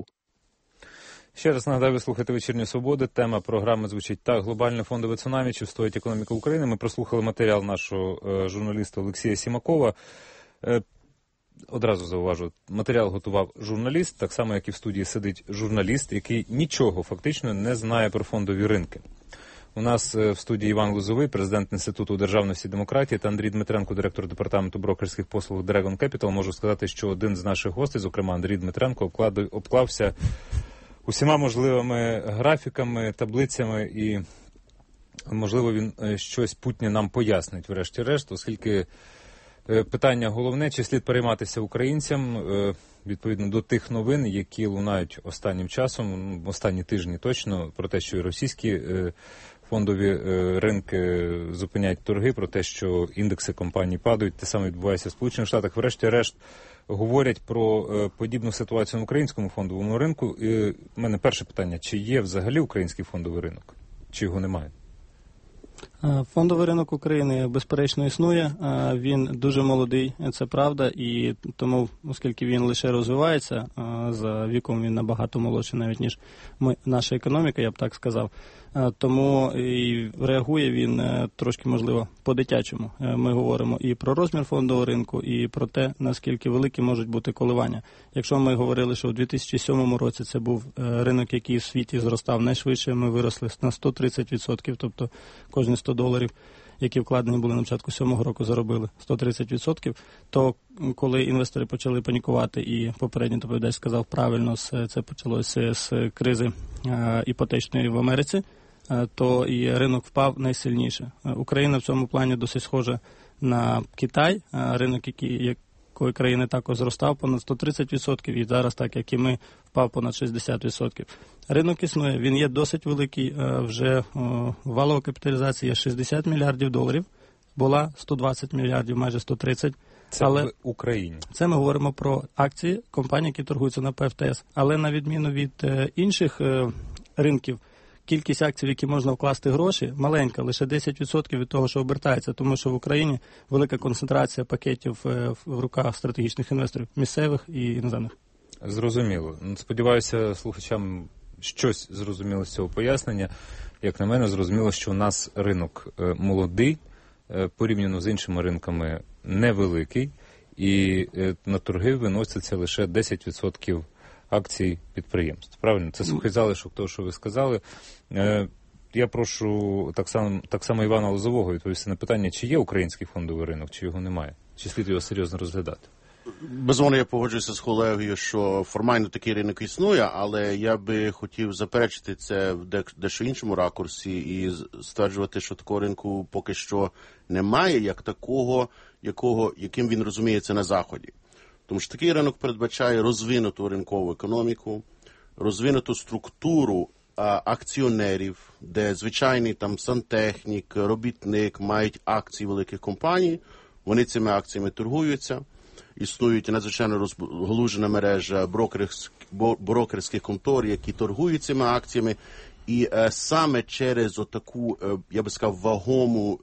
Ще раз нагадаю, ви слухаєте «Вечірню свободу». Тема програми звучить так: глобальне фондове цунамі, чи встоїть економіка України. Ми прослухали матеріал нашого журналіста Олексія Сімакова. одразу зауважу, матеріал готував журналіст, так само, як і в студії сидить журналіст, який нічого фактично не знає про фондові ринки. У нас в студії Іван Лозовий, президент Інституту державності і демократії, та Андрій Дмитренко, директор департаменту брокерських послуг Dragon Capital. Можу сказати, що один з наших гостей, зокрема Андрій Дмитренко, обклався усіма можливими графіками, таблицями і, можливо, він щось путнє нам пояснить врешті-решт, оскільки питання головне, чи слід перейматися українцям відповідно до тих новин, які лунають останнім часом, останні тижні точно, про те, що і російські фондові ринки зупиняють торги, про те, що індекси компаній падають, те саме відбувається в Сполучених Штатах. Врешті-решт говорять про подібну ситуацію на українському фондовому ринку. І в мене перше питання, чи є взагалі український фондовий ринок, чи його немає? Фондовий ринок України, безперечно, існує. Він дуже молодий, це правда, і тому, оскільки він лише розвивається, за віком він набагато молодший навіть, ніж наша економіка, я б так сказав. Тому і реагує він трошки, можливо, по-дитячому. Ми говоримо і про розмір фондового ринку, і про те, наскільки великі можуть бути коливання. Якщо ми говорили, що у 2007 році це був ринок, який в світі зростав найшвидше, ми виросли на 130%, тобто кожні $100, які вкладені були на початку 2007 року, заробили 130%, то коли інвестори почали панікувати, і попередній доповідач сказав правильно, це почалося з кризи іпотечної в Америці, то і ринок впав найсильніше. Україна в цьому плані досить схожа на Китай, ринок, якої країни також зростав понад 130%, і зараз, так як і ми, впав понад 60%. Ринок існує, він є досить великий, вже валова капіталізація $60 мільярдів, була 120 мільярдів, майже 130. Це але в Україні. Це ми говоримо про акції компаній, які торгуються на ПФТС. Але на відміну від інших ринків, кількість акцій, в які можна вкласти гроші, маленька, лише 10% від того, що обертається, тому що в Україні велика концентрація пакетів в руках стратегічних інвесторів, місцевих і іноземних. Зрозуміло. Сподіваюся, слухачам щось зрозуміло з цього пояснення. Як на мене, зрозуміло, що у нас ринок молодий, порівняно з іншими ринками невеликий, і на торги виноситься лише 10% акцій підприємств. Правильно? Це сухий залишок того, що ви сказали. Я прошу так само Івана Лозового відповісти на питання, чи є український фондовий ринок, чи його немає? Чи слід його серйозно розглядати? Безумовно, я погоджуюся з колегою, що формально такий ринок існує, але я би хотів заперечити це в дещо іншому ракурсі і стверджувати, що такого ринку поки що немає, як такого, яким він розуміється на Заході. Тому що такий ринок передбачає розвинуту ринкову економіку, розвинуту структуру акціонерів, де звичайний там сантехнік, робітник мають акції великих компаній, вони цими акціями торгуються. Існують надзвичайно розгалужена мережа брокерських контор, які торгують цими акціями. І саме через отаку, я би сказав, вагому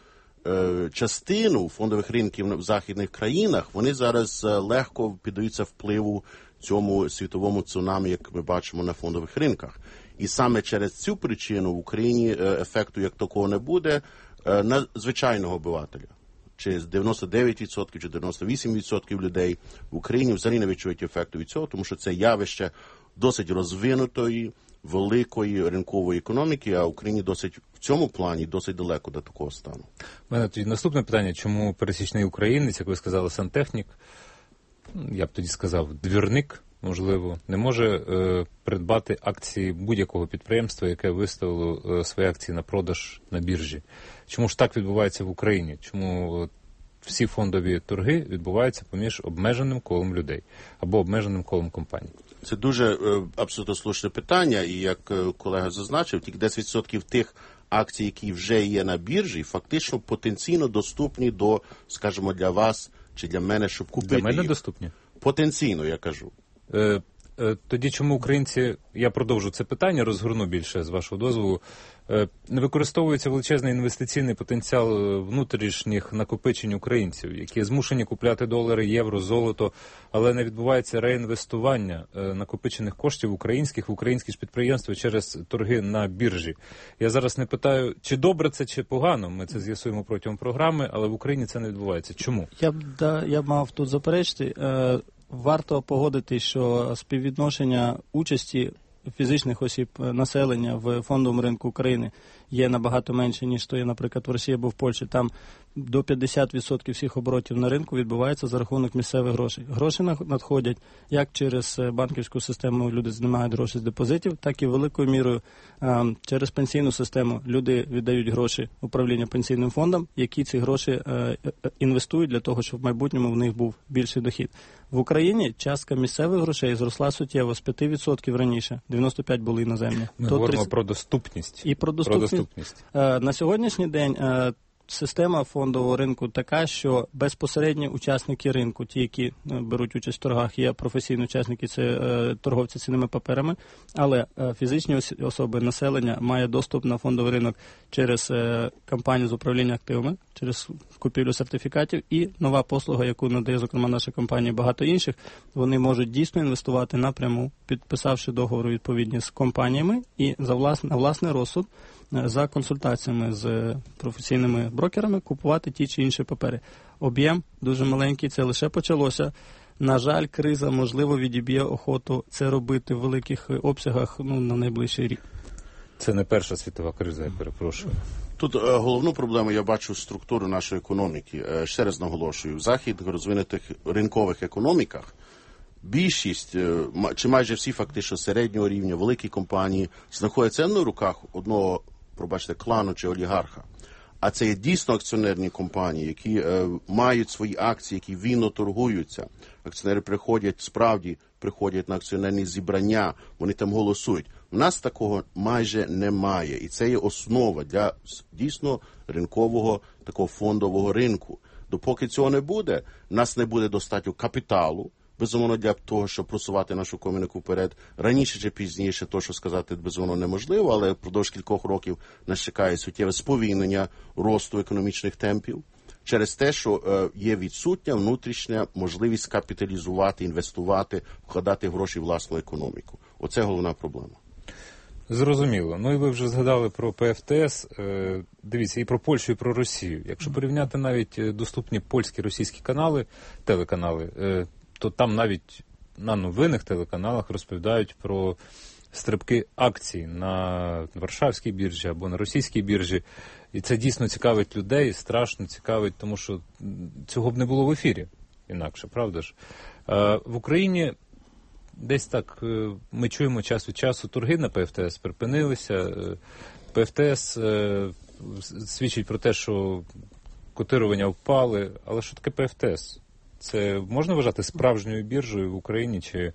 частину фондових ринків в західних країнах, вони зараз легко піддаються впливу цьому світовому цунамі, як ми бачимо на фондових ринках. І саме через цю причину в Україні ефекту як такого не буде на звичайного обивателя. Чи з 99% чи 98% людей в Україні взагалі не відчують ефекту від цього, тому що це явище досить розвинутої, великої ринкової економіки, а Україні в цьому плані досить далеко до такого стану. У мене тоді наступне питання, чому пересічний українець, як ви сказали, сантехнік, я б тоді сказав, двірник, можливо, не може придбати акції будь-якого підприємства, яке виставило свої акції на продаж на біржі. Чому ж так відбувається в Україні? Чому всі фондові торги відбуваються поміж обмеженим колом людей або обмеженим колом компаній? Це дуже абсолютно слушне питання, і як колега зазначив, тільки 10% тих акцій, які вже є на біржі, фактично потенційно доступні до, скажімо, для вас чи для мене, щоб купити їх. Для мене їх. Доступні? Потенційно, я кажу. Тоді чому українці, я продовжу це питання, розгорну більше з вашого дозволу, не використовується величезний інвестиційний потенціал внутрішніх накопичень українців, які змушені купляти долари, євро, золото, але не відбувається реінвестування накопичених коштів в українські ж підприємства через торги на біржі. Я зараз не питаю, чи добре це, чи погано, ми це з'ясуємо протягом програми, але в Україні це не відбувається. Чому? Я б мав тут заперечити. Варто погодити, що співвідношення участі фізичних осіб населення в фондовому ринку України є набагато менше, ніж то є, наприклад, в Росії або в Польщі. Там до 50% всіх оборотів на ринку відбувається за рахунок місцевих грошей. Гроші надходять як через банківську систему, люди знімають гроші з депозитів, так і великою мірою через пенсійну систему люди віддають гроші управління пенсійним фондам, які ці гроші інвестують для того, щоб в майбутньому в них був більший дохід. В Україні частка місцевих грошей зросла суттєво з 5% раніше, 95% були іноземні. Ми говоримо про доступність. І про доступність. На сьогоднішній день система фондового ринку така, що безпосередні учасники ринку, ті, які беруть участь в торгах, є професійні учасники, це торговці цінними паперами, але фізичні особи, населення має доступ на фондовий ринок через кампанію з управління активами, через купівлю сертифікатів і нова послуга, яку надає, зокрема, наша компанія і багато інших, вони можуть дійсно інвестувати напряму, підписавши договори відповідні з компаніями і на власний розсуд, за консультаціями з професійними брокерами купувати ті чи інші папери. Об'єм дуже маленький, це лише почалося. На жаль, криза, можливо, відіб'є охоту це робити в великих обсягах на найближчий рік. Це не перша світова криза, я перепрошую. Тут головну проблему я бачу структуру нашої економіки. Ще раз наголошую, в західних розвинутих ринкових економіках більшість, чи майже всі фактично середнього рівня, великі компанії знаходяться не в руках одного, пробачте, клану чи олігарха. А це є дійсно акціонерні компанії, які мають свої акції, які вільно торгуються. Акціонери приходять на акціонерні зібрання, вони там голосують. У нас такого майже немає. І це є основа для дійсно ринкового, такого фондового ринку. Допоки цього не буде, в нас не буде достатньо капіталу, безумовно, для того, щоб просувати нашу економіку вперед. Раніше чи пізніше, то, що сказати, безумовно, неможливо, але впродовж кількох років нас чекає суттєве сповільнення росту економічних темпів через те, що є відсутня внутрішня можливість капіталізувати, інвестувати, вкладати гроші в власну економіку. Оце головна проблема. Зрозуміло. Ну і ви вже згадали про ПФТС. Дивіться, і про Польщу, і про Росію. Якщо порівняти навіть доступні польські, російські канали, телеканали, то там навіть на новинних телеканалах розповідають про стрибки акцій на Варшавській біржі або на російській біржі. І це дійсно цікавить людей, страшно цікавить, тому що цього б не було в ефірі інакше, правда ж? В Україні десь так ми чуємо час від часу, торги на ПФТС припинилися. ПФТС свідчить про те, що котирування впали. Але що таке ПФТС? Це можна вважати справжньою біржею в Україні, чи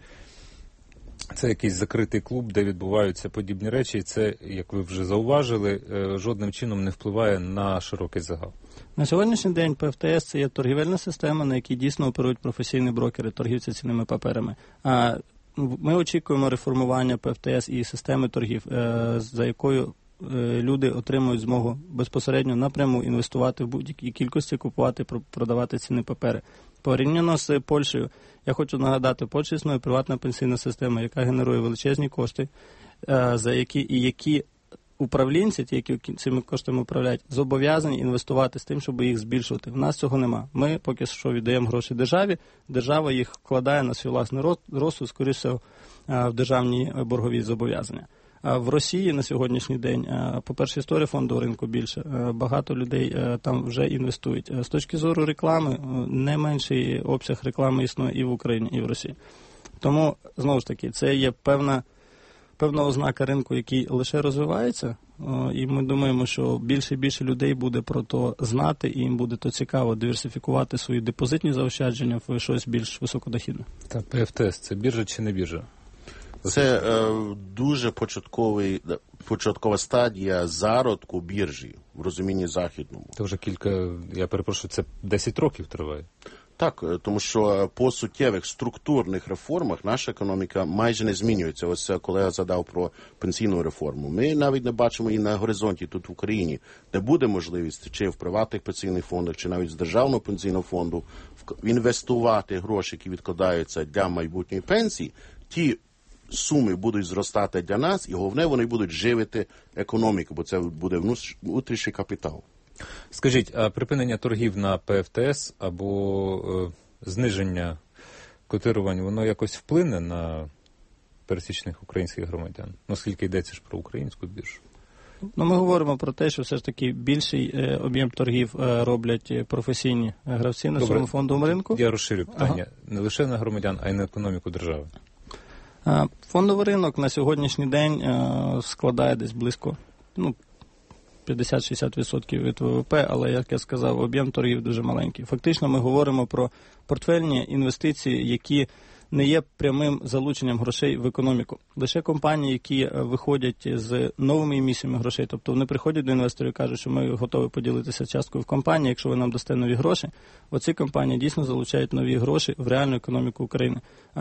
це якийсь закритий клуб, де відбуваються подібні речі, і це, як ви вже зауважили, жодним чином не впливає на широкий загал? На сьогоднішній день ПФТС – це є торгівельна система, на якій дійсно оперують професійні брокери, торгівці цінними паперами. Ми очікуємо реформування ПФТС і системи торгів, за якою люди отримують змогу безпосередньо напряму інвестувати в будь-якій кількості, купувати, продавати цінні папери. Порівняно з Польщею, я хочу нагадати, в Польщі існує приватна пенсійна система, яка генерує величезні кошти, за які управлінці, ті, які цими коштами управляють, зобов'язані інвестувати з тим, щоб їх збільшувати. В нас цього нема. Ми поки що віддаємо гроші державі, держава їх вкладає на свій власний розсуд, скоріше в державні боргові зобов'язання. В Росії на сьогоднішній день, по-перше, історія фондового ринку більше, багато людей там вже інвестують. З точки зору реклами, не менший обсяг реклами існує і в Україні, і в Росії. Тому, знову ж таки, це є певна ознака ринку, який лише розвивається, і ми думаємо, що більше і більше людей буде про то знати, і їм буде то цікаво диверсифікувати свої депозитні заощадження в щось більш високодохідне. Та ПФТС – це біржа чи не біржа? Це дуже початкова стадія зародку біржі в розумінні західному. Це вже я перепрошую, це 10 років триває? Так, тому що по суттєвих структурних реформах наша економіка майже не змінюється. Ось колега задав про пенсійну реформу. Ми навіть не бачимо її на горизонті тут в Україні, де буде можливість чи в приватних пенсійних фондах, чи навіть з державного пенсійного фонду інвестувати гроші, які відкладаються для майбутньої пенсії. Ті суми будуть зростати для нас, і головне, вони будуть живити економіку, бо це буде внутрішній капітал. Скажіть, а припинення торгів на ПФТС або зниження котирувань, воно якось вплине на пересічних українських громадян? Оскільки йдеться ж про українську біржу. Ну, ми говоримо про те, що все ж таки більший об'єм торгів роблять професійні гравці на цьому фондовому ринку. Я розширю питання. Не лише на громадян, а й на економіку держави. Фондовий ринок на сьогоднішній день складає десь близько 50-60% від ВВП, але, як я сказав, об'єм торгів дуже маленький. Фактично ми говоримо про портфельні інвестиції, які не є прямим залученням грошей в економіку. Лише компанії, які виходять з новими емісіями грошей, тобто вони приходять до інвесторів і кажуть, що ми готові поділитися часткою в компанії, якщо ви нам дасте нові гроші. Оці компанії дійсно залучають нові гроші в реальну економіку України.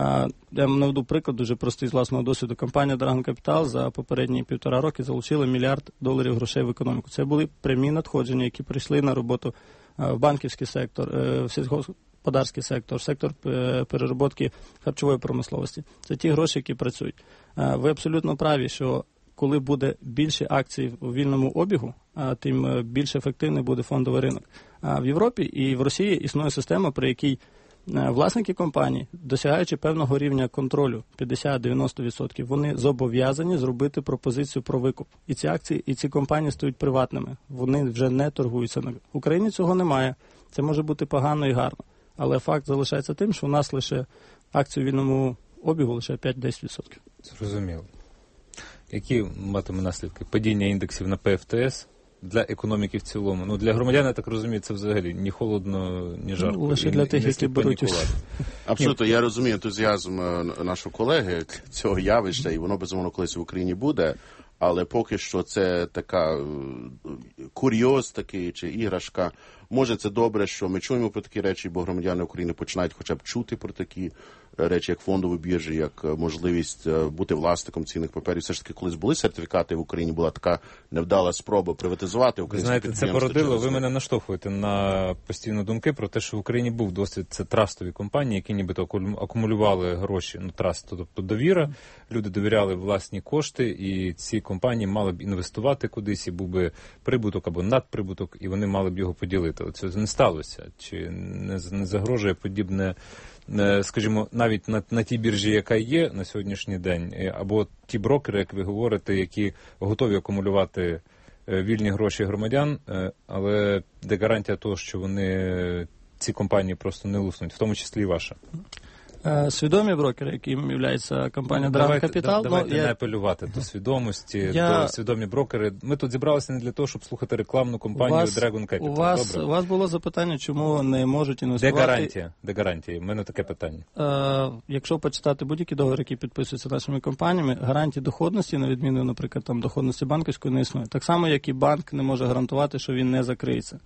Я вам наведу приклад дуже простий з власного досвіду. Компанія Dragon Capital за попередні 1,5 роки залучила $1 мільярд грошей в економіку. Це були прямі надходження, які прийшли на роботу в банківський сектор, в сільськогосподарський сектор, сектор переробки харчової промисловості. Це ті гроші, які працюють. Ви абсолютно праві, що коли буде більше акцій у вільному обігу, тим більш ефективний буде фондовий ринок. В Європі і в Росії існує система, при якій власники компаній, досягаючи певного рівня контролю 50-90%, вони зобов'язані зробити пропозицію про викуп. І ці акції, і ці компанії стають приватними. Вони вже не торгуються. В Україні цього немає. Це може бути погано і гарно. Але факт залишається тим, що у нас лише акції у вільному обігу лише 5-10%. Зрозуміло. Які матиме наслідки падіння індексів на ПФТС для економіки в цілому? Для громадян, я так розумію, це взагалі ні холодно, ні жарко. Лише для тих, які беруть. Абсолютно, я розумію ентузіазм нашого колеги цього явища, і воно, безумовно, колись в Україні буде. Але поки що це така курйоз такий чи іграшка. Може, це добре, що ми чуємо про такі речі, бо громадяни України починають хоча б чути про такі речі, як фондові біржі, як можливість бути власником цінних паперів. Все ж таки, колись були сертифікати в Україні, була така невдала спроба приватизувати українські підприємства. Знаєте, це породило, ви мене наштовхуєте на постійно думки про те, що в Україні був досвід, це трастові компанії, які нібито акумулювали гроші, траст, тобто довіра, люди довіряли власні кошти, і ці компанії мали б інвестувати кудись, і був би прибуток або надприбуток, і вони мали б його поділити. Це не сталося. Чи не загрожує подібне, скажімо, навіть на тій біржі, яка є на сьогоднішній день, або ті брокери, як ви говорите, які готові акумулювати вільні гроші громадян, але де гарантія того, що ці компанії просто не луснуть, в тому числі і ваша? Свідомі брокери, яким є компанія Dragon Capital. Давайте не апелювати до свідомості, до свідомі брокери. Ми тут зібралися не для того, щоб слухати рекламну кампанію Dragon Capital. У вас було запитання, чому не можуть інвестувати. Де гарантія? У мене таке питання. Якщо почитати будь-які договори, які підписуються нашими компаніями, гарантії доходності, на відміну, наприклад, доходності банківської, не існує. Так само, як і банк не може гарантувати, що він не закриється.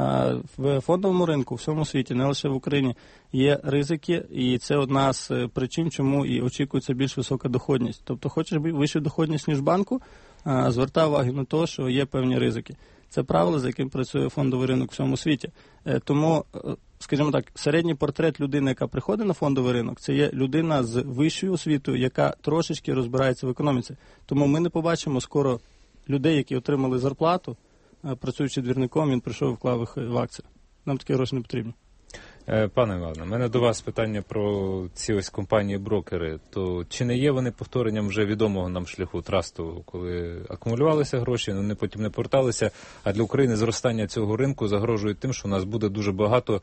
В фондовому ринку в всьому світі, не лише в Україні, є ризики, і це одна з причин, чому і очікується більш висока доходність. Тобто, хочеш вищу доходність, ніж банку, звертай увагу на те, що є певні ризики. Це правило, за яким працює фондовий ринок в всьому світі. Тому, скажімо так, середній портрет людини, яка приходить на фондовий ринок, це є людина з вищою освітою, яка трошечки розбирається в економіці. Тому ми не побачимо скоро людей, які отримали зарплату, працюючи двірником, він прийшов і вклав їх в акції. Нам такі гроші не потрібні. Пане Іване, в мене до вас питання про ці ось компанії-брокери. То чи не є вони повторенням вже відомого нам шляху трастового, коли акумулювалися гроші, вони потім не поверталися, а для України зростання цього ринку загрожує тим, що у нас буде дуже багато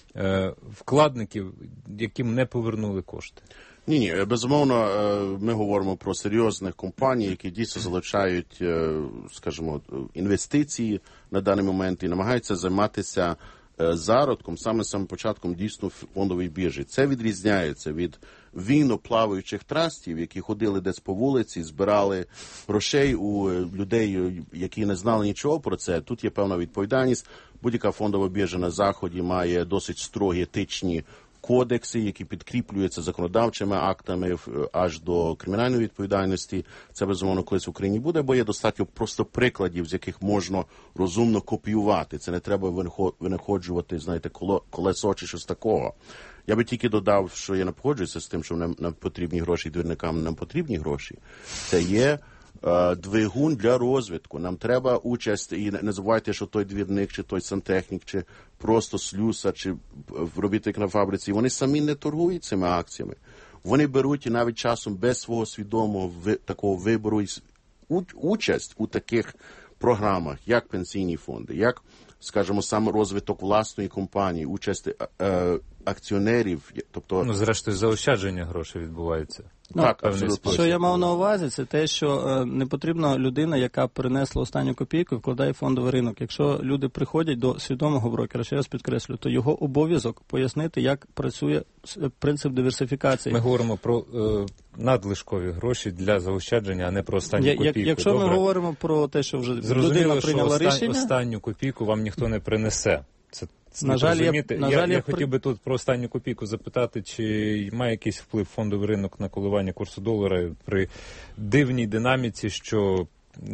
вкладників, яким не повернули кошти? Ні, безумовно, ми говоримо про серйозних компаній, які дійсно залучають, скажімо, інвестиції на даний момент і намагаються займатися зародком, самим початком дійсно фондової біржі. Це відрізняється від вільно плаваючих трастів, які ходили десь по вулиці, збирали грошей у людей, які не знали нічого про це. Тут є певна відповідальність. Будь-яка фондова біржа на Заході має досить строгі етичні кодекси, які підкріплюються законодавчими актами аж до кримінальної відповідальності. Це, безумовно, колись в Україні буде, бо є достатньо просто прикладів, з яких можна розумно копіювати. Це не треба винаходжувати, знаєте, колесо чи щось такого. Я би тільки додав, що я не погоджуюся з тим, що нам потрібні гроші, двірникам нам потрібні гроші. Це є двигун для розвитку. Нам треба участь, і не забувайте, що той двірник, чи той сантехнік, чи просто слюсар, чи робітник на фабриці, вони самі не торгують цими акціями. Вони беруть і навіть часом без свого свідомого такого вибору участь у таких програмах, як пенсійні фонди, як, скажімо, сам розвиток власної компанії, участь акціонерів, тобто... Ну, зрештою, заощадження грошей відбувається. Так, абсолютно. Що я мав на увазі, це те, що не потрібна людина, яка принесла останню копійку і вкладає в фондовий ринок. Якщо люди приходять до свідомого брокера, ще раз підкреслю, то його обов'язок пояснити, як працює принцип диверсифікації. Ми говоримо про надлишкові гроші для заощадження, а не про останню копійку. Якщо Добре. ми говоримо про те, що вже зрозуміло, людина прийняла рішення... Зрозуміло, що останню копійку вам ніхто не принесе. Це на жаль, я хотів би тут про останню копійку запитати, чи має якийсь вплив фондовий ринок на коливання курсу долара при дивній динаміці, що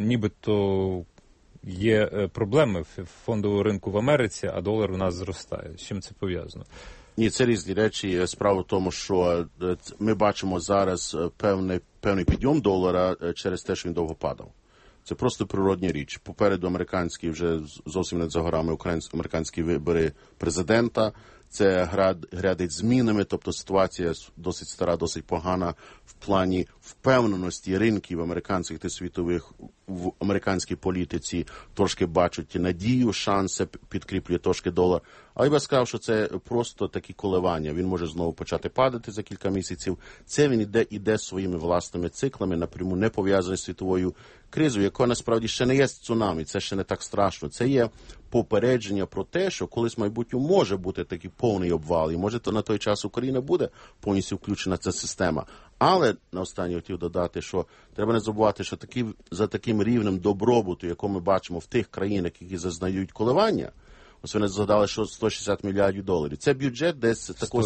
нібито є проблеми в фондовому ринку в Америці, а долар у нас зростає. З чим це пов'язано? Ні, це різні речі. Справа в тому, що ми бачимо зараз певний підйом долара через те, що він довго падав. Це просто природня річ. Попереду американські, вже зовсім не за горами, американські вибори президента. Це грядить змінами, тобто ситуація досить стара, досить погана в плані впевненості ринків американських та світових в американській політиці. Трошки бачать надію, шанси, підкріплює трошки долар. Але я би сказав, що це просто такі коливання. Він може знову почати падати за кілька місяців. Це він іде своїми власними циклами, напряму не пов'язаний з світовою кризою, яка насправді ще не є цунамі, це ще не так страшно. Це є попередження про те, що колись в майбутньому може бути такий повний обвал, і може то на той час Україна буде повністю включена ця система. Але наостаннє хотів додати, що треба не забувати, що за таким рівнем добробуту, якого ми бачимо в тих країнах, які зазнають коливання, ось вони згадали, що 160 мільярдів доларів. Це бюджет десь такого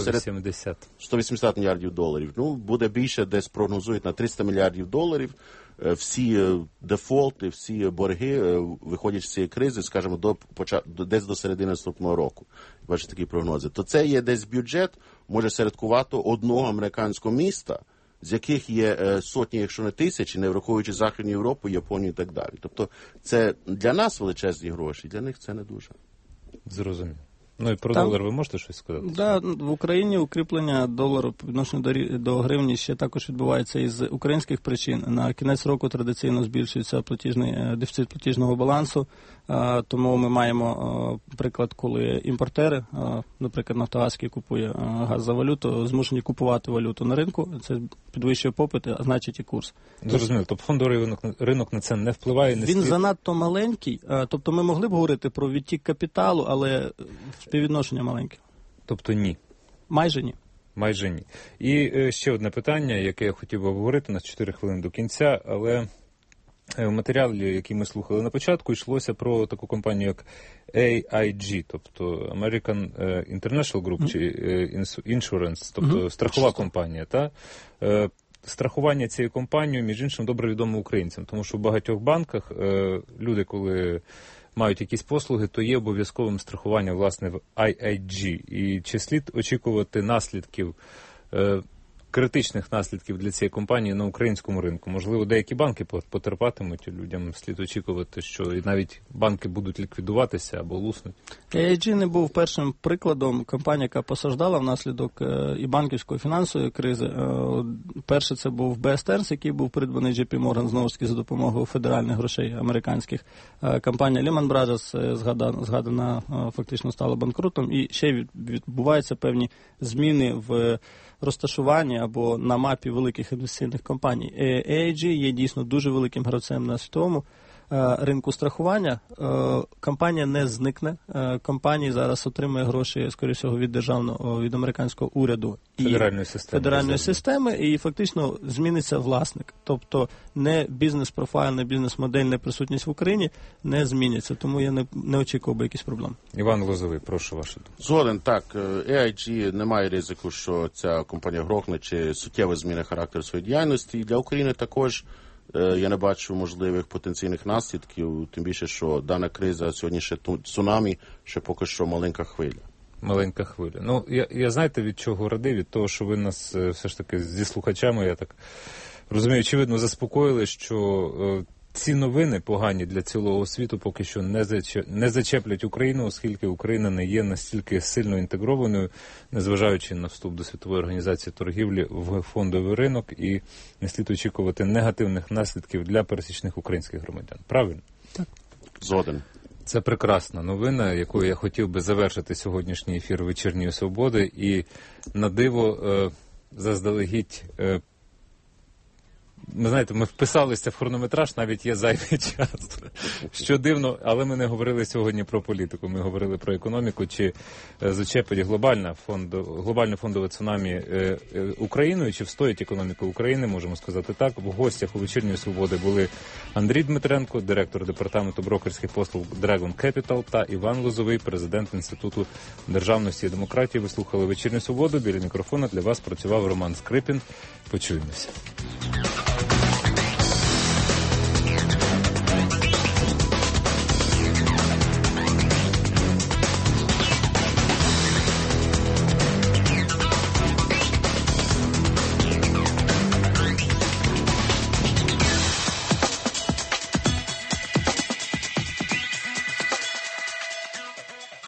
180 мільярдів доларів. Ну, буде більше, десь прогнозують на 300 мільярдів доларів. Всі дефолти, всі борги виходять з цієї кризи, скажімо, десь до середини наступного року. Бачите, такі прогнози. То це є десь бюджет, може середкувати одного американського міста, з яких є сотні, якщо не тисячі, не враховуючи Західну Європу, Японію і так далі. Тобто це для нас величезні гроші, для них це не дуже. Зрозуміло. Ну і про долар ви можете щось сказати? Да, в Україні укріплення долару по відношенню до гривні ще також відбувається із українських причин. На кінець року традиційно збільшується дефіцит платіжного балансу, тому ми маємо приклад, коли імпортери, наприклад, Нафтогаз, який купує газ за валюту, змушені купувати валюту на ринку, це підвищує попит, а значить і курс. Зрозуміло, тобто фондовий ринок на це не впливає? Він занадто маленький, тобто ми могли б говорити про відтік капіталу, але співвідношення маленьке. Тобто ні? Майже ні. Майже ні. І ще одне питання, яке я хотів би обговорити, у нас 4 хвилини до кінця, але в матеріалі, який ми слухали на початку, йшлося про таку компанію, як AIG, тобто American International Group, чи Insurance, тобто страхова компанія, та? Страхування цієї компанії, між іншим, добре відомо українцям, тому що в багатьох банках люди, коли мають якісь послуги, то є обов'язковим страхування, власне, в AIG. І чи слід очікувати наслідків, критичних наслідків для цієї компанії на українському ринку? Можливо, деякі банки потерпатимуть, людям слід очікувати, що і навіть банки будуть ліквідуватися або луснуть. AIG не був першим прикладом компанії, яка постраждала внаслідок і банківської, фінансової кризи. Перше це був Bear Stearns, який був придбаний JP Morgan, знову ж таки, за допомогою федеральних грошей американських. Компанія Lehman Brothers, згадана, фактично стала банкрутом. І ще відбуваються певні зміни в розташуванні або на мапі великих інвестиційних компаній. AIG є дійсно дуже великим гравцем на світовому ринку страхування, компанія не зникне. Компанія зараз отримує гроші, скоріше всього, від американського уряду і федеральної системи, і фактично зміниться власник. Тобто не бізнес-профайл, не бізнес-модель, не присутність в Україні не зміняться. Тому я не очікував би якісь проблем. Іван Лозовий, прошу вашу думку. Згоден, так. AIG немає ризику, що ця компанія грохне чи суттєво зміни характер своєї діяльності. І для України також я не бачу можливих потенційних наслідків, тим більше, що дана криза сьогодні ще цунамі, ще поки що маленька хвиля. Маленька хвиля. Ну, я знаєте, від чого радий? Від того, що ви нас все ж таки зі слухачами, я так розумію, очевидно, заспокоїли, що ці новини погані для цілого світу поки що не зачеплять Україну, оскільки Україна не є настільки сильно інтегрованою, незважаючи на вступ до Світової організації торгівлі в фондовий ринок, і не слід очікувати негативних наслідків для пересічних українських громадян. Правильно? Так. Згоден. Це прекрасна новина, якою я хотів би завершити сьогоднішній ефір «Вечірньої свободи». І на диво заздалегідь... Ми знаєте, ми вписалися в хронометраж, навіть є зайвий час. Що дивно, але ми не говорили сьогодні про політику, ми говорили про економіку, чи зачепить глобальне фондове цунамі Україною, чи встоїть економіка України, можемо сказати так. В гостях у «Вечірньої свободи» були Андрій Дмитренко, директор департаменту брокерських послуг Dragon Capital, та Іван Лозовий, президент Інституту державності і демократії. Ви слухали «Вечірню свободу». Біля мікрофона для вас працював Роман Скрипін. Почуємося.